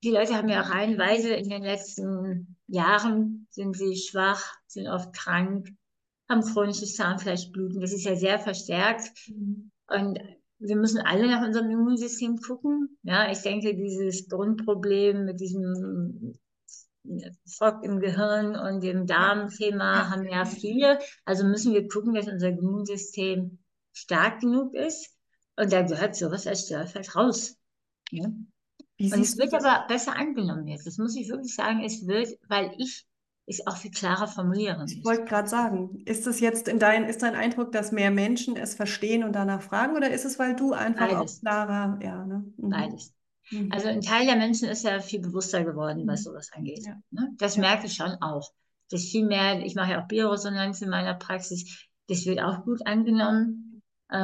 die Leute haben ja reihenweise in den letzten Jahren sind sie schwach, sind oft krank, haben chronisches Zahnfleischbluten. Das ist ja sehr verstärkt. Und wir müssen alle nach unserem Immunsystem gucken. Ja, ich denke, dieses Grundproblem mit diesem Fock im Gehirn und dem Darmthema haben ja viele. Also müssen wir gucken, dass unser Immunsystem stark genug ist. Und da gehört sowas als Störfeld raus. Ja? Wie Und es siehst du wird das? aber besser angenommen jetzt. Das muss ich wirklich sagen. Es wird, weil ich es auch viel klarer formuliere. Ich wollte gerade sagen, ist es jetzt ist dein Eindruck, dass mehr Menschen es verstehen und danach fragen, oder ist es, weil du einfach auch Beides, klarer, ja, ne? beides. Also Mhm. ein Teil der Menschen ist ja viel bewusster geworden, was Mhm. sowas angeht. Ja, Ne? Das ja, merke ich schon auch. Das ist viel mehr, ich mache ja auch Bioresonanz in meiner Praxis, das wird auch gut angenommen.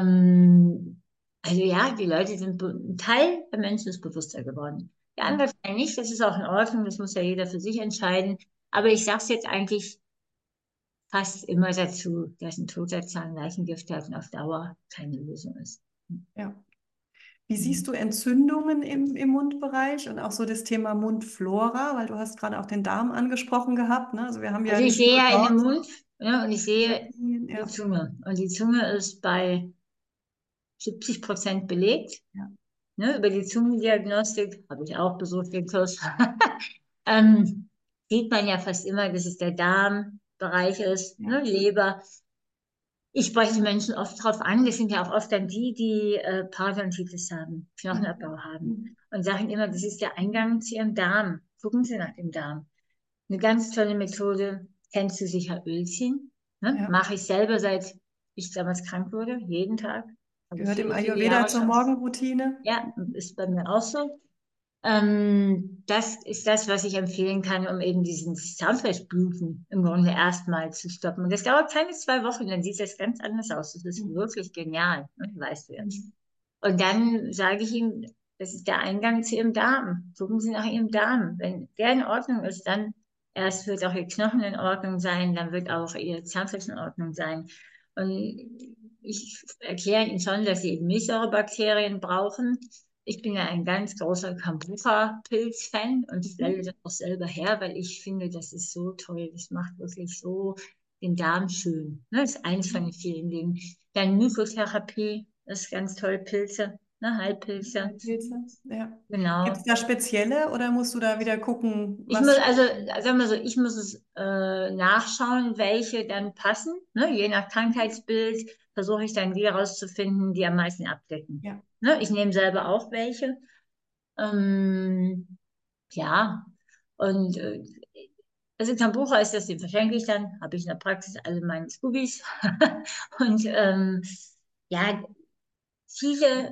Also ja, die Leute sind, ein Teil der Menschen ist bewusster geworden. Der ja. andere Teil nicht, das ist auch in Ordnung, das muss ja jeder für sich entscheiden. Aber ich sage es jetzt eigentlich fast immer dazu, dass ein toter Zahn Leichengift hat und auf Dauer keine Lösung ist. Ja. Wie siehst du Entzündungen im Mundbereich und auch so das Thema Mundflora, weil du hast gerade auch den Darm angesprochen gehabt, ne? Also wir haben ja Also ich nicht sehe nur ja in den dort Mund, ne, und ich sehe die Ja, Zunge. Und die Zunge ist bei 70% belegt. ja, Ne? Über die Zungendiagnostik habe ich auch besucht, den Kurs. ähm, Sieht man ja fast immer, dass es der Darmbereich ist, ja. ne? Leber. Ich spreche die Menschen oft darauf an, das sind ja auch oft dann die Parodontitis haben, Mhm. Knochenabbau haben. Mhm. Und sagen immer, das ist der Eingang zu ihrem Darm. Gucken Sie nach dem Darm. Eine ganz tolle Methode, kennst du sicher Ölziehen? Ne? Ja. Mache ich selber seit ich damals krank wurde, jeden Tag. Also Gehört im viele, viele Ayurveda Jahre zur schon. Morgenroutine. Ja, ist bei mir auch so. Das ist das, was ich empfehlen kann, um eben diesen Zahnfleischbluten im Grunde erstmal zu stoppen. Und das dauert keine 2 Wochen, dann sieht das ganz anders aus. Das ist Mhm. wirklich genial, ne? Weißt du ja. Mhm. Und dann sage ich ihm, das ist der Eingang zu Ihrem Darm. Gucken Sie nach Ihrem Darm. Wenn der in Ordnung ist, dann erst wird auch Ihr Knochen in Ordnung sein, dann wird auch Ihr Zahnfleisch in Ordnung sein. Und ich erkläre Ihnen schon, dass Sie eben Milchsäurebakterien brauchen. Ich bin ja ein ganz großer Cambucha-Pilz-Fan und stelle das auch selber her, weil ich finde, das ist so toll. Das macht wirklich so den Darm schön. Ne? Das ist eins von den vielen Dingen. Dann Mykotherapie, das ist ganz toll. Pilze, ne? Heilpilze, Pilze. Ja. Gibt es genau. da spezielle oder musst du da wieder gucken, Ich muss, was? also, sagen wir so, ich muss es nachschauen, welche dann passen. Ne? Je nach Krankheitsbild versuche ich dann die herauszufinden, die am meisten abdecken. Ja. Ne? Ich nehme selber auch welche. Ähm, ja, und also Tambucha ist das, den verschenke ich dann, habe ich in der Praxis alle meine Scoobies. Und ja, viele,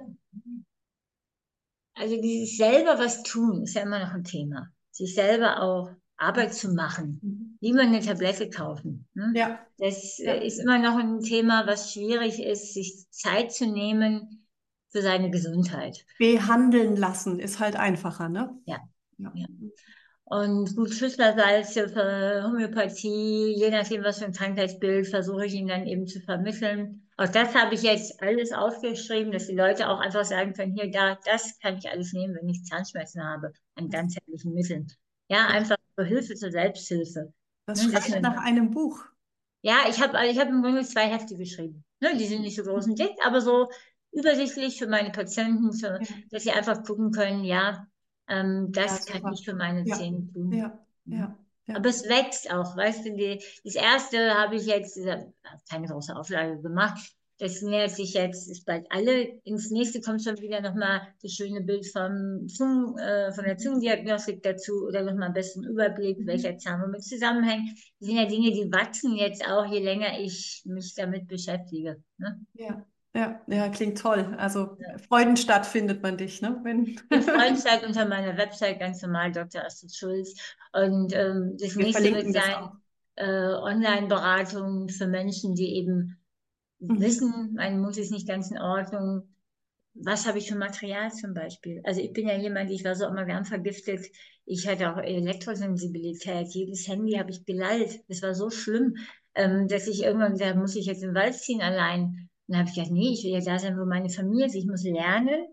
also dieses selber was tun, ist ja immer noch ein Thema. Sich selber auch Arbeit zu machen, Mhm. lieber eine Tablette kaufen. Ne? Ja. Das Ja. ist immer noch ein Thema, was schwierig ist, sich Zeit zu nehmen für seine Gesundheit. Behandeln lassen ist halt einfacher, ne? Ja, Ja. ja. Und gut, Schüsslersalze für Homöopathie, je nachdem, was für ein Krankheitsbild, versuche ich ihnen dann eben zu vermitteln. Auch das habe ich jetzt alles aufgeschrieben, dass die Leute auch einfach sagen können, hier, da, das kann ich alles nehmen, wenn ich Zahnschmerzen habe, an ganzheitlichen Mitteln. Ja, Das, einfach so Hilfe zur Selbsthilfe. das Ne, dass schreit nach man, einem Buch. ja, ich hab im Grunde 2 Hefte geschrieben. Ne, die sind nicht so groß und dick, aber so übersichtlich für meine Patienten, so, Ja. dass sie einfach gucken können, ja, Ja, das kann super. ich für meine Ja. Zähne tun. Ja. Mhm. Ja. Ja. Aber es wächst auch, weißt du, das erste habe ich jetzt, keine große Auflage gemacht. Das nähert sich jetzt, ist bald alle. Ins nächste kommt schon wieder nochmal das schöne Bild von der Zungendiagnostik dazu oder nochmal einen besseren Überblick, Mhm. welcher Zahn womit zusammenhängt. Das sind ja Dinge, die wachsen jetzt auch, je länger ich mich damit beschäftige. Ne? Ja. Ja. Ja, klingt toll. Also Freudenstadt findet man dich, ne? Wenn In Freudenstadt unter meiner Website ganz normal Dr. Astrid Schulz. Und das wir nächste wird verlinken das sein auch. Online-Beratung für Menschen, die eben Mhm. wissen, mein Mund ist nicht ganz in Ordnung. Was habe ich für Material zum Beispiel? Also ich bin ja jemand, ich war so amalgam vergiftet. Ich hatte auch Elektrosensibilität. Jedes Handy habe ich gelallt. Das war so schlimm, dass ich irgendwann gesagt habe, muss ich jetzt in den Wald ziehen allein. Und dann habe ich gedacht, nee, ich will ja da sein, wo meine Familie ist. Ich muss lernen,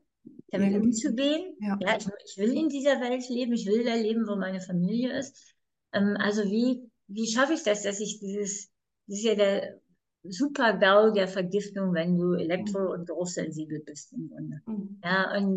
damit irgendwie. umzugehen. Ja. Ja, ich will in dieser Welt leben, ich will da leben, wo meine Familie ist. Also wie schaffe ich das, dass ich das ist ja der Super-GAU der Vergiftung, wenn du elektro- Mhm. und geruchssensibel bist im Grunde. Mhm. Ja, und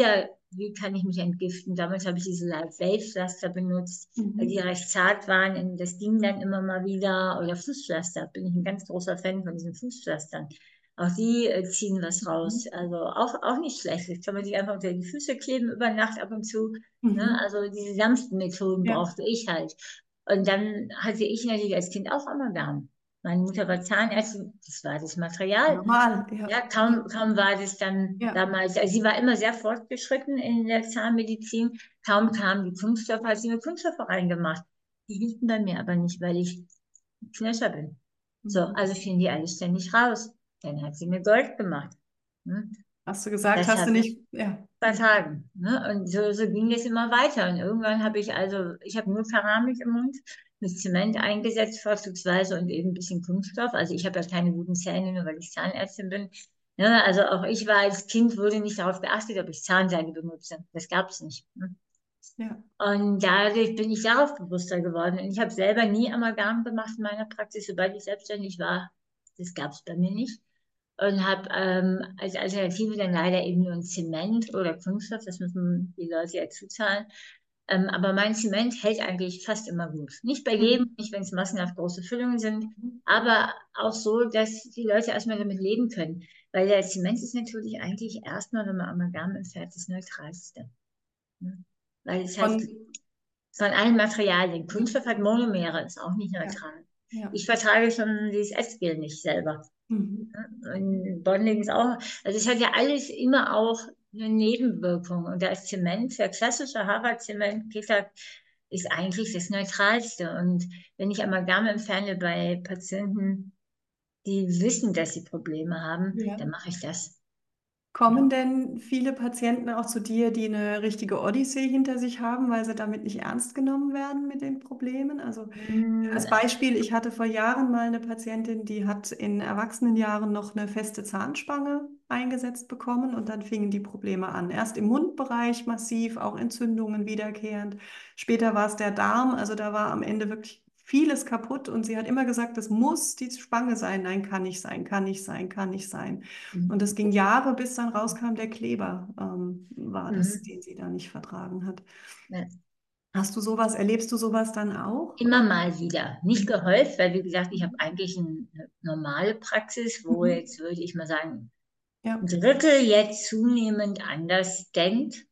wie kann ich mich entgiften? Damals habe ich diese Live-Wave-Pflaster benutzt, weil die Mhm. recht zart waren. Und das ging dann immer mal wieder. Oder Fußpflaster, bin ich ein ganz großer Fan von diesen Fußpflastern. Auch die ziehen was raus. Mhm. Also auch nicht schlecht. Das kann man sich einfach unter die Füße kleben über Nacht ab und zu. Ne? Mhm. Also diese sanften Methoden Ja. brauchte ich halt. Und dann hatte ich natürlich als Kind auch Amalgam. Meine Mutter war Zahnärztin, das war das Material. Normal, Ja, ja. kaum war das dann Ja. damals, also sie war immer sehr fortgeschritten in der Zahnmedizin, kaum kamen die Kunststoffe, hat sie mir Kunststoffe reingemacht. Die hielten bei mir aber nicht, weil ich Knesser bin. So, Mhm. also fielen die alle ständig raus. Dann hat sie mir Gold gemacht. Ne? Hast du gesagt, Das hast du habe ich nicht, ja. vertragen. Ne? Und so ging es immer weiter. Und irgendwann ich habe nur Keramik im Mund, mit Zement eingesetzt vorzugsweise und eben ein bisschen Kunststoff. Also ich habe ja keine guten Zähne, nur weil ich Zahnärztin bin. Ne? Also auch ich war als Kind, wurde nicht darauf geachtet, ob ich Zahnseide benutze. Das gab es nicht. Ne? Ja. Und dadurch bin ich darauf bewusster geworden. Und ich habe selber nie Amalgam gemacht in meiner Praxis, sobald ich selbstständig war. Das gab es bei mir nicht. Und habe als Alternative dann leider eben nur ein Zement oder Kunststoff, das müssen die Leute ja zuzahlen. Aber mein Zement hält eigentlich fast immer gut. Nicht bei jedem, Mhm. nicht wenn es massenhaft große Füllungen sind, Mhm. aber auch so, dass die Leute erstmal damit leben können. Weil der Zement ist natürlich eigentlich erstmal, wenn man Amalgam entfernt, das Neutralste. Ne? Weil es halt Von, von allen Materialien. ja. Kunststoff hat Monomere, ist auch nicht Ja. neutral. Ja. Ich vertrage schon dieses Essgel nicht selber. Mhm. Und Bonding ist auch, also es hat ja alles immer auch eine Nebenwirkung. Und da ist Zement, der klassische Harald-Zement, Peter, ist eigentlich das Neutralste. Und wenn ich Amalgam entferne bei Patienten, die wissen, dass sie Probleme haben, Ja. dann mache ich das. Kommen denn viele Patienten auch zu dir, die eine richtige Odyssee hinter sich haben, weil sie damit nicht ernst genommen werden mit den Problemen? Also Mm, als Beispiel, ich hatte vor Jahren mal eine Patientin, die hat in Erwachsenenjahren noch eine feste Zahnspange eingesetzt bekommen und dann fingen die Probleme an. Erst im Mundbereich massiv, auch Entzündungen wiederkehrend. Später war es der Darm, also da war am Ende wirklich vieles kaputt und sie hat immer gesagt, das muss die Spange sein. Nein, kann nicht sein, kann nicht sein, kann nicht sein. Und es ging Jahre, bis dann rauskam, der Kleber war das, mhm. den sie da nicht vertragen hat. Ja. Hast du sowas, erlebst du sowas dann auch? Immer mal wieder. Nicht gehäuft, weil wie gesagt, ich habe Mhm. eigentlich eine normale Praxis, wo Mhm. jetzt würde ich mal sagen, Ja, ein Drittel jetzt zunehmend anders denkt.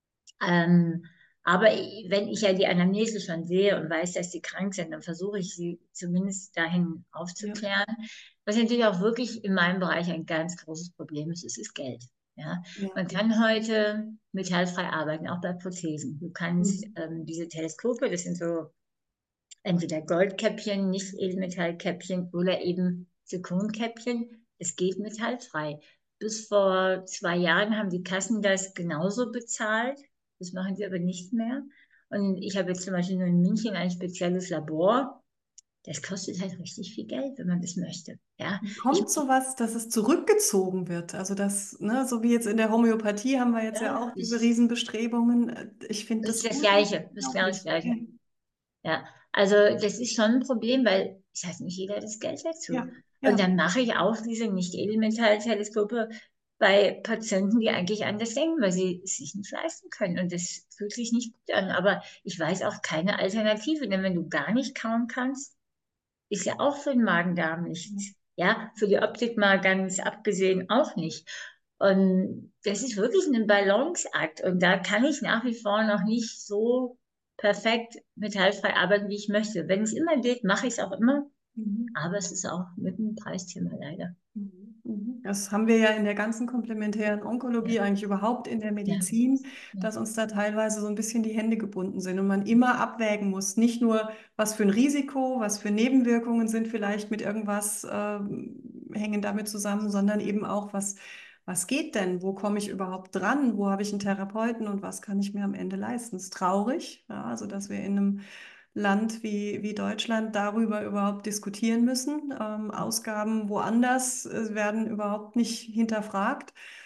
Ähm, aber wenn ich ja die Anamnese schon sehe und weiß, dass sie krank sind, dann versuche ich sie zumindest dahin ja, aufzuklären. Was natürlich auch wirklich in meinem Bereich ein ganz großes Problem ist, ist Geld. Ja, ja. man kann heute metallfrei arbeiten, auch bei Prothesen. Du kannst Mhm. diese Teleskope, das sind so entweder Goldkäppchen, nicht Edelmetallkäppchen oder eben Zirkonkäppchen. Es geht metallfrei. Bis vor 2 Jahren haben die Kassen das genauso bezahlt. Das machen sie aber nicht mehr. Und ich habe jetzt zum Beispiel nur in München ein spezielles Labor. Das kostet halt richtig viel Geld, wenn man das möchte. Ja, Kommt sowas, dass es zurückgezogen wird? Also das, ne, so wie jetzt in der Homöopathie haben wir jetzt ja ja, auch diese Riesenbestrebungen. Ich finde das das ist das Gleiche. Das ist genau das unglaublich. Ja, Gleiche. Ja, also das ist schon ein Problem, weil es hat nicht jeder das Geld dazu. ja, Und ja. dann mache ich auch diese Nicht-Edelmetall-Teleskope bei Patienten, die eigentlich anders denken, weil sie es sich nicht leisten können. Und das fühlt sich nicht gut an. Aber ich weiß auch keine Alternative, denn wenn du gar nicht kauen kannst, ist ja auch für den Magen-Darm nichts. Ja, für die Optik mal ganz abgesehen auch nicht. Und das ist wirklich ein Balanceakt. Und da kann ich nach wie vor noch nicht so perfekt metallfrei arbeiten, wie ich möchte. Wenn es immer geht, mache ich es auch immer. Mhm. Aber es ist auch mit einem Preisthema leider. Mhm. Mhm. Das haben wir ja in der ganzen komplementären Ja, Onkologie, eigentlich überhaupt in der ja, Medizin, ja. dass uns da teilweise so ein bisschen die Hände gebunden sind und man immer abwägen muss, nicht nur, was für ein Risiko, was für Nebenwirkungen sind vielleicht mit irgendwas, hängen damit zusammen, sondern eben auch, was geht denn? Wo komme ich überhaupt dran? Wo habe ich einen Therapeuten und was kann ich mir am Ende leisten? Es ist traurig, ja, also dass wir in einem Land wie Deutschland darüber überhaupt diskutieren müssen. Ausgaben woanders werden überhaupt nicht hinterfragt.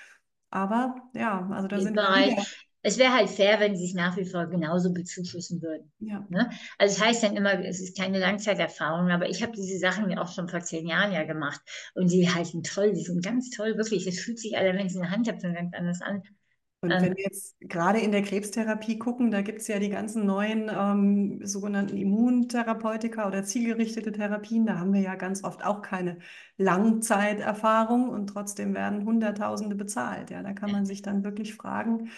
Aber ja, also da Im sind wir wieder. Bereich. Es wäre halt fair, wenn sie es nach wie vor genauso bezuschussen würden. Ja. Ne? Also es heißt dann immer, es ist keine Langzeiterfahrung, aber ich habe diese Sachen ja auch schon vor 10 Jahren ja gemacht und die halten toll, die sind ganz toll, wirklich. Es fühlt sich alle, wenn ich es in der Hand habe, schon ganz anders an. Und wenn wir jetzt gerade in der Krebstherapie gucken, da gibt es ja die ganzen neuen sogenannten Immuntherapeutika oder zielgerichtete Therapien. Da haben wir ja ganz oft auch keine Langzeiterfahrung und trotzdem werden Hunderttausende bezahlt. Ja, da kann man sich dann wirklich fragen,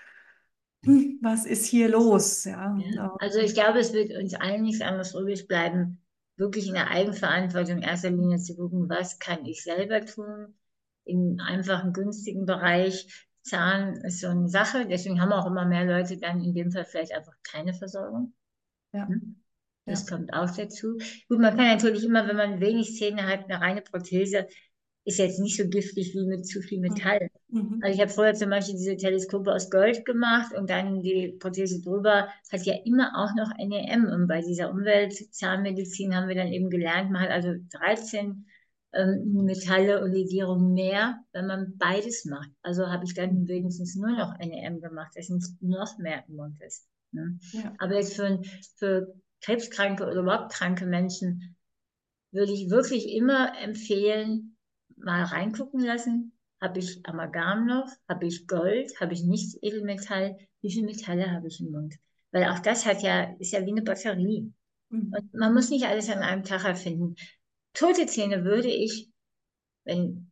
was ist hier los? Ja, Ja. Also ich glaube, es wird uns allen nichts anderes übrig bleiben, wirklich in der Eigenverantwortung in erster Linie zu gucken, was kann ich selber tun, in einfachen, günstigen Bereich. Zahn ist so eine Sache, deswegen haben auch immer mehr Leute dann in dem Fall vielleicht einfach keine Versorgung. ja, Hm? Das ja. kommt auch dazu. Gut, man kann natürlich immer, wenn man wenig Zähne hat, eine reine Prothese ist jetzt nicht so giftig wie mit zu viel Metall. Mhm. Also ich habe vorher zum Beispiel diese Teleskope aus Gold gemacht und dann die Prothese drüber, hat ja immer auch noch NEM. Und bei dieser Umweltzahnmedizin haben wir dann eben gelernt, man hat also 13 Metalle und Legierungen mehr, wenn man beides macht. Also habe ich dann wenigstens nur noch NEM gemacht, dass nicht noch mehr im Mund ist. Ne? Ja. Aber jetzt für krebskranke oder überhaupt kranke Menschen würde ich wirklich immer empfehlen, mal reingucken lassen. Habe ich Amalgam noch? Habe ich Gold? Habe ich nicht Edelmetall? Wie viele Metalle habe ich im Mund? Weil auch das ist ja wie eine Batterie. Mhm. Und man muss nicht alles an einem Tag erfinden. Tote Zähne würde ich, wenn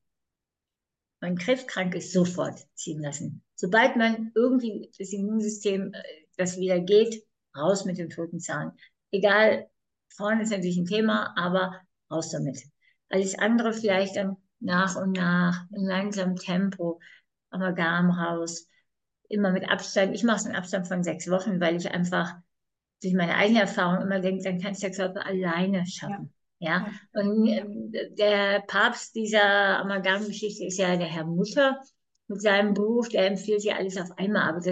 man krebskrank ist, sofort ziehen lassen. Sobald man irgendwie das Immunsystem, das wieder geht, raus mit dem toten Zahn. Egal, vorne ist natürlich ein Thema, aber raus damit. Alles andere vielleicht dann nach und nach, in langsamem Tempo, Amalgam raus, immer mit Abstand. Ich mache es in Abstand von 6 Wochen, weil ich einfach durch meine eigene Erfahrung immer denke, dann kann es der Körper alleine Ja. schaffen. Ja, Ja. und Ja. der Papst dieser Amalgam-Geschichte ist ja der Herr Mutter mit seinem Buch, der empfiehlt ja alles auf einmal, aber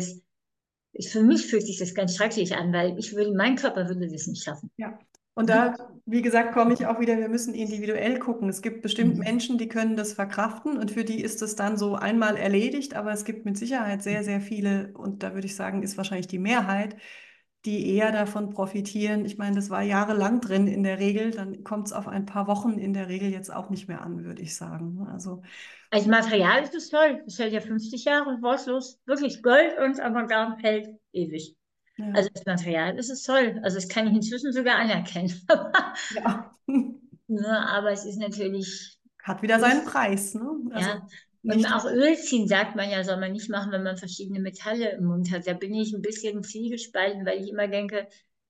für mich fühlt sich das ganz schrecklich an, weil mein Körper würde das nicht schaffen. Ja. Und Ne? da, wie gesagt, komme ich auch wieder, wir müssen individuell gucken. Es gibt bestimmt Mhm. Menschen, die können das verkraften und für die ist es dann so einmal erledigt, aber es gibt mit Sicherheit sehr, sehr viele, und da würde ich sagen, ist wahrscheinlich die Mehrheit, die eher davon profitieren. Ich meine, das war jahrelang drin in der Regel, dann kommt es auf ein paar Wochen in der Regel jetzt auch nicht mehr an, würde ich sagen. Also, Also Material ist es toll, das hält ja 50 Jahre wortlos, wirklich Gold und Amalgam hält ewig. ja. Also das Material ist es toll, also das kann ich inzwischen sogar anerkennen. Ja. Ne, aber es ist natürlich Hat wieder seinen nicht, Preis, ne? Also ja. Und nicht. auch Öl ziehen, sagt man ja, soll man nicht machen, wenn man verschiedene Metalle im Mund hat. Da bin ich ein bisschen zwiegespalten, weil ich immer denke,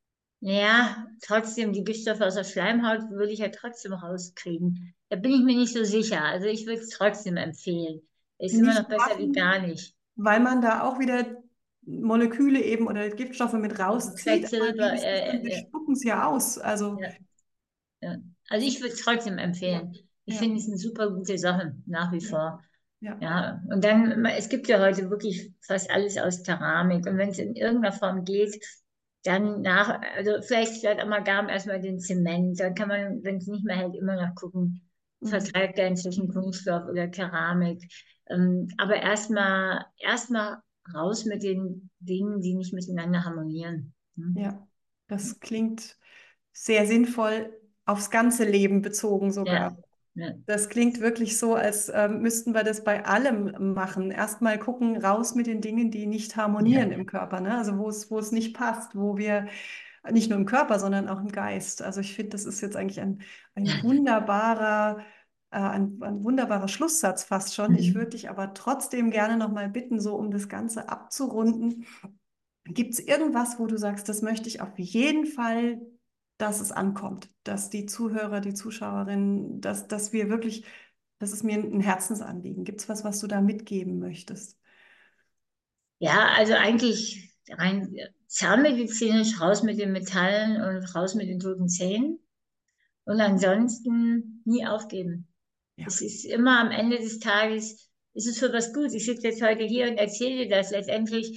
naja, trotzdem, die Giftstoffe aus der Schleimhaut würde ich ja trotzdem rauskriegen. Da bin ich mir nicht so sicher. Also ich würde es trotzdem empfehlen. Ist immer Nicht noch besser wie gar machen, nicht. weil man da auch wieder Moleküle eben oder Giftstoffe mit rauszieht. Aber Quecksilber, wie ist das dann? Wir spucken es ja aus. Also, ja, ja. Also ich würde es trotzdem ja, empfehlen. Ich ja, finde es eine super gute Sache, nach wie ja, vor. ja. Ja, und dann, es gibt ja heute wirklich fast alles aus Keramik. Und wenn es in irgendeiner Form geht, dann also vielleicht statt Amalgam erstmal den Zement. Dann kann man, wenn es nicht mehr hält, immer noch gucken, Mhm. vertreibt er inzwischen Kunststoff oder Keramik. Aber erstmal raus mit den Dingen, die nicht miteinander harmonieren. Hm? Ja, das klingt sehr sinnvoll, aufs ganze Leben bezogen sogar. Ja, ja, Das klingt wirklich so, als müssten wir das bei allem machen. Erstmal gucken, raus mit den Dingen, die nicht ja, harmonieren im Körper, ne? Also wo es nicht passt, wo wir nicht nur im Körper, sondern auch im Geist. Also ich finde, das ist jetzt eigentlich ein ja. wunderbarer Schlusssatz fast schon. Ich würde Mhm. dich aber trotzdem gerne noch mal bitten, so um das Ganze abzurunden. Gibt es irgendwas, wo du sagst, das möchte ich auf jeden Fall, dass es ankommt, dass die Zuhörer, die Zuschauerinnen, dass wir wirklich, das ist mir ein Herzensanliegen. Gibt es was, was du da mitgeben möchtest? Ja, also eigentlich rein zahnmedizinisch raus mit den Metallen und raus mit den toten Zähnen. Und ansonsten nie aufgeben. Ja, Es ist immer am Ende des Tages, ist es für was gut. Ich sitze jetzt heute hier und erzähle dir das. Letztendlich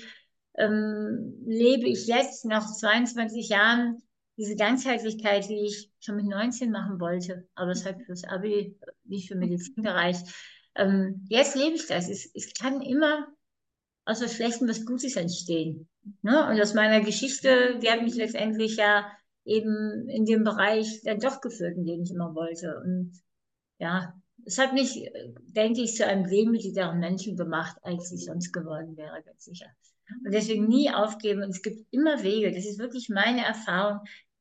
lebe ich jetzt nach 22 Jahren diese Ganzheitlichkeit, die ich schon mit 19 machen wollte. Aber es hat fürs Abi nicht für Medizin gereicht. Jetzt lebe ich das. Es kann immer aus was Schlechtem was Gutes entstehen. Ne? Und aus meiner Geschichte, die hat mich letztendlich ja eben in dem Bereich dann doch geführt, in den ich immer wollte. Und ja, es hat mich, denke ich, zu einem wehmütigeren Menschen gemacht, als ich sonst geworden wäre, ganz sicher. Und deswegen nie aufgeben. Und es gibt immer Wege. Das ist wirklich meine Erfahrung.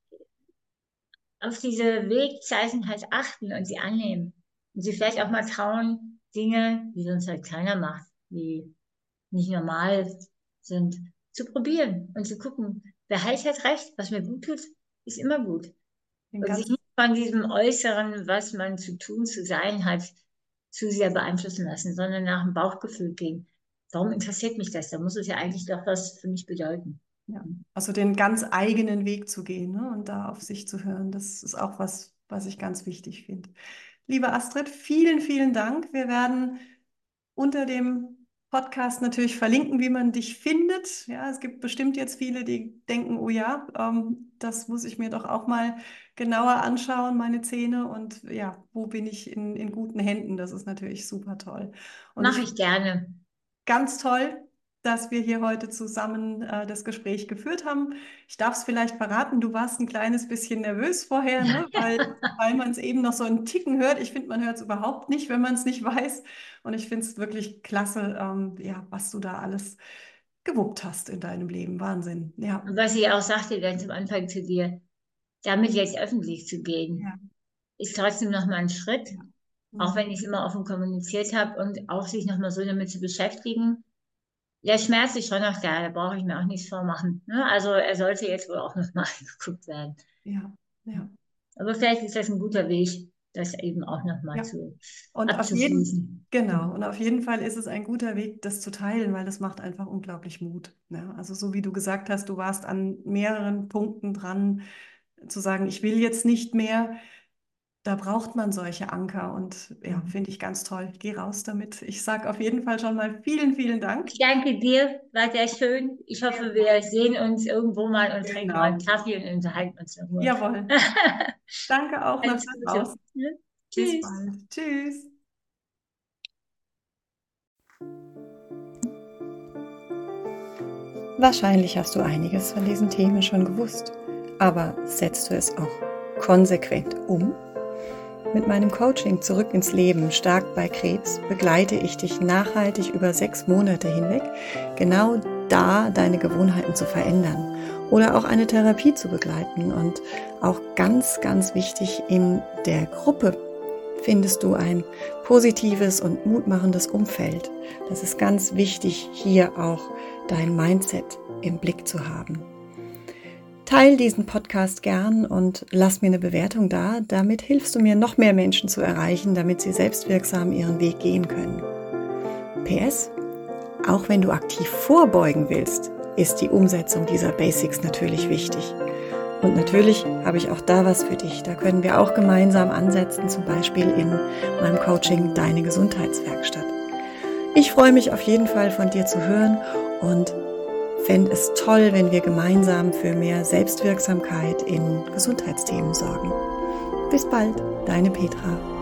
Auf diese Wegzeichen halt achten und sie annehmen. Und sie vielleicht auch mal trauen, Dinge, die sonst halt keiner macht, die nicht normal sind, zu probieren und zu gucken, wer halt hat recht, was mir gut tut, ist immer gut. Und sich nicht von diesem Äußeren, was man zu tun, zu sein hat, zu sehr beeinflussen lassen, sondern nach dem Bauchgefühl gehen. Warum interessiert mich das? Da muss es ja eigentlich doch was für mich bedeuten. Ja, also den ganz eigenen Weg zu gehen, ne, und da auf sich zu hören, das ist auch was ich ganz wichtig finde. Liebe Astrid, vielen, vielen Dank. Wir werden unter dem Podcast natürlich verlinken, wie man dich findet. Ja, es gibt bestimmt jetzt viele, die denken, oh ja, das muss ich mir doch auch mal genauer anschauen, meine Zähne. Und ja, wo bin ich in guten Händen? Das ist natürlich super toll. Und Mache ich gerne. Ganz toll, dass wir hier heute zusammen das Gespräch geführt haben. Ich darf es vielleicht verraten, du warst ein kleines bisschen nervös vorher, ne? Weil man es eben noch so einen Ticken hört. Ich finde, man hört es überhaupt nicht, wenn man es nicht weiß. Und ich finde es wirklich klasse, ja, was du da alles gewuppt hast in deinem Leben. Wahnsinn. Ja. Und was ich auch sagte ganz am Anfang zu dir, damit jetzt öffentlich zu gehen, Ja. ist trotzdem nochmal ein Schritt, Ja. auch wenn ich es immer offen kommuniziert habe und auch sich nochmal so damit zu beschäftigen. Der Schmerz ist schon noch da brauche ich mir auch nichts vormachen. Ne? Also er sollte jetzt wohl auch nochmal geguckt werden. Ja. Ja. Aber vielleicht ist das ein guter Weg, das eben auch nochmal Ja. zu Und abzuschließen. genau, und auf jeden Fall ist es ein guter Weg, das zu teilen, weil das macht einfach unglaublich Mut. Ja, also so wie du gesagt hast, du warst an mehreren Punkten dran, zu sagen, ich will jetzt nicht mehr. Da braucht man solche Anker und ja, finde ich ganz toll. Geh raus damit. Ich sage auf jeden Fall schon mal vielen, vielen Dank. Ich danke dir, war sehr schön. Ich hoffe, wir sehen uns irgendwo mal und trinken mal einen Kaffee und unterhalten uns in Ruhe. Jawohl. Danke auch nach Alles Gute. draußen. Ja. Bis Tschüss. bald. Tschüss. Wahrscheinlich hast du einiges von diesen Themen schon gewusst, aber setzt du es auch konsequent um? Mit meinem Coaching Zurück ins Leben, stark bei Krebs, begleite ich dich nachhaltig über 6 Monate hinweg, genau da deine Gewohnheiten zu verändern oder auch eine Therapie zu begleiten. Und auch ganz, ganz wichtig, in der Gruppe findest du ein positives und mutmachendes Umfeld. Das ist ganz wichtig, hier auch dein Mindset im Blick zu haben. Teil diesen Podcast gern und lass mir eine Bewertung da. Damit hilfst du mir, noch mehr Menschen zu erreichen, damit sie selbstwirksam ihren Weg gehen können. PS, auch wenn du aktiv vorbeugen willst, ist die Umsetzung dieser Basics natürlich wichtig. Und natürlich habe ich auch da was für dich. Da können wir auch gemeinsam ansetzen, zum Beispiel in meinem Coaching Deine Gesundheitswerkstatt. Ich freue mich auf jeden Fall, von dir zu hören und fände es toll, wenn wir gemeinsam für mehr Selbstwirksamkeit in Gesundheitsthemen sorgen. Bis bald, deine Petra.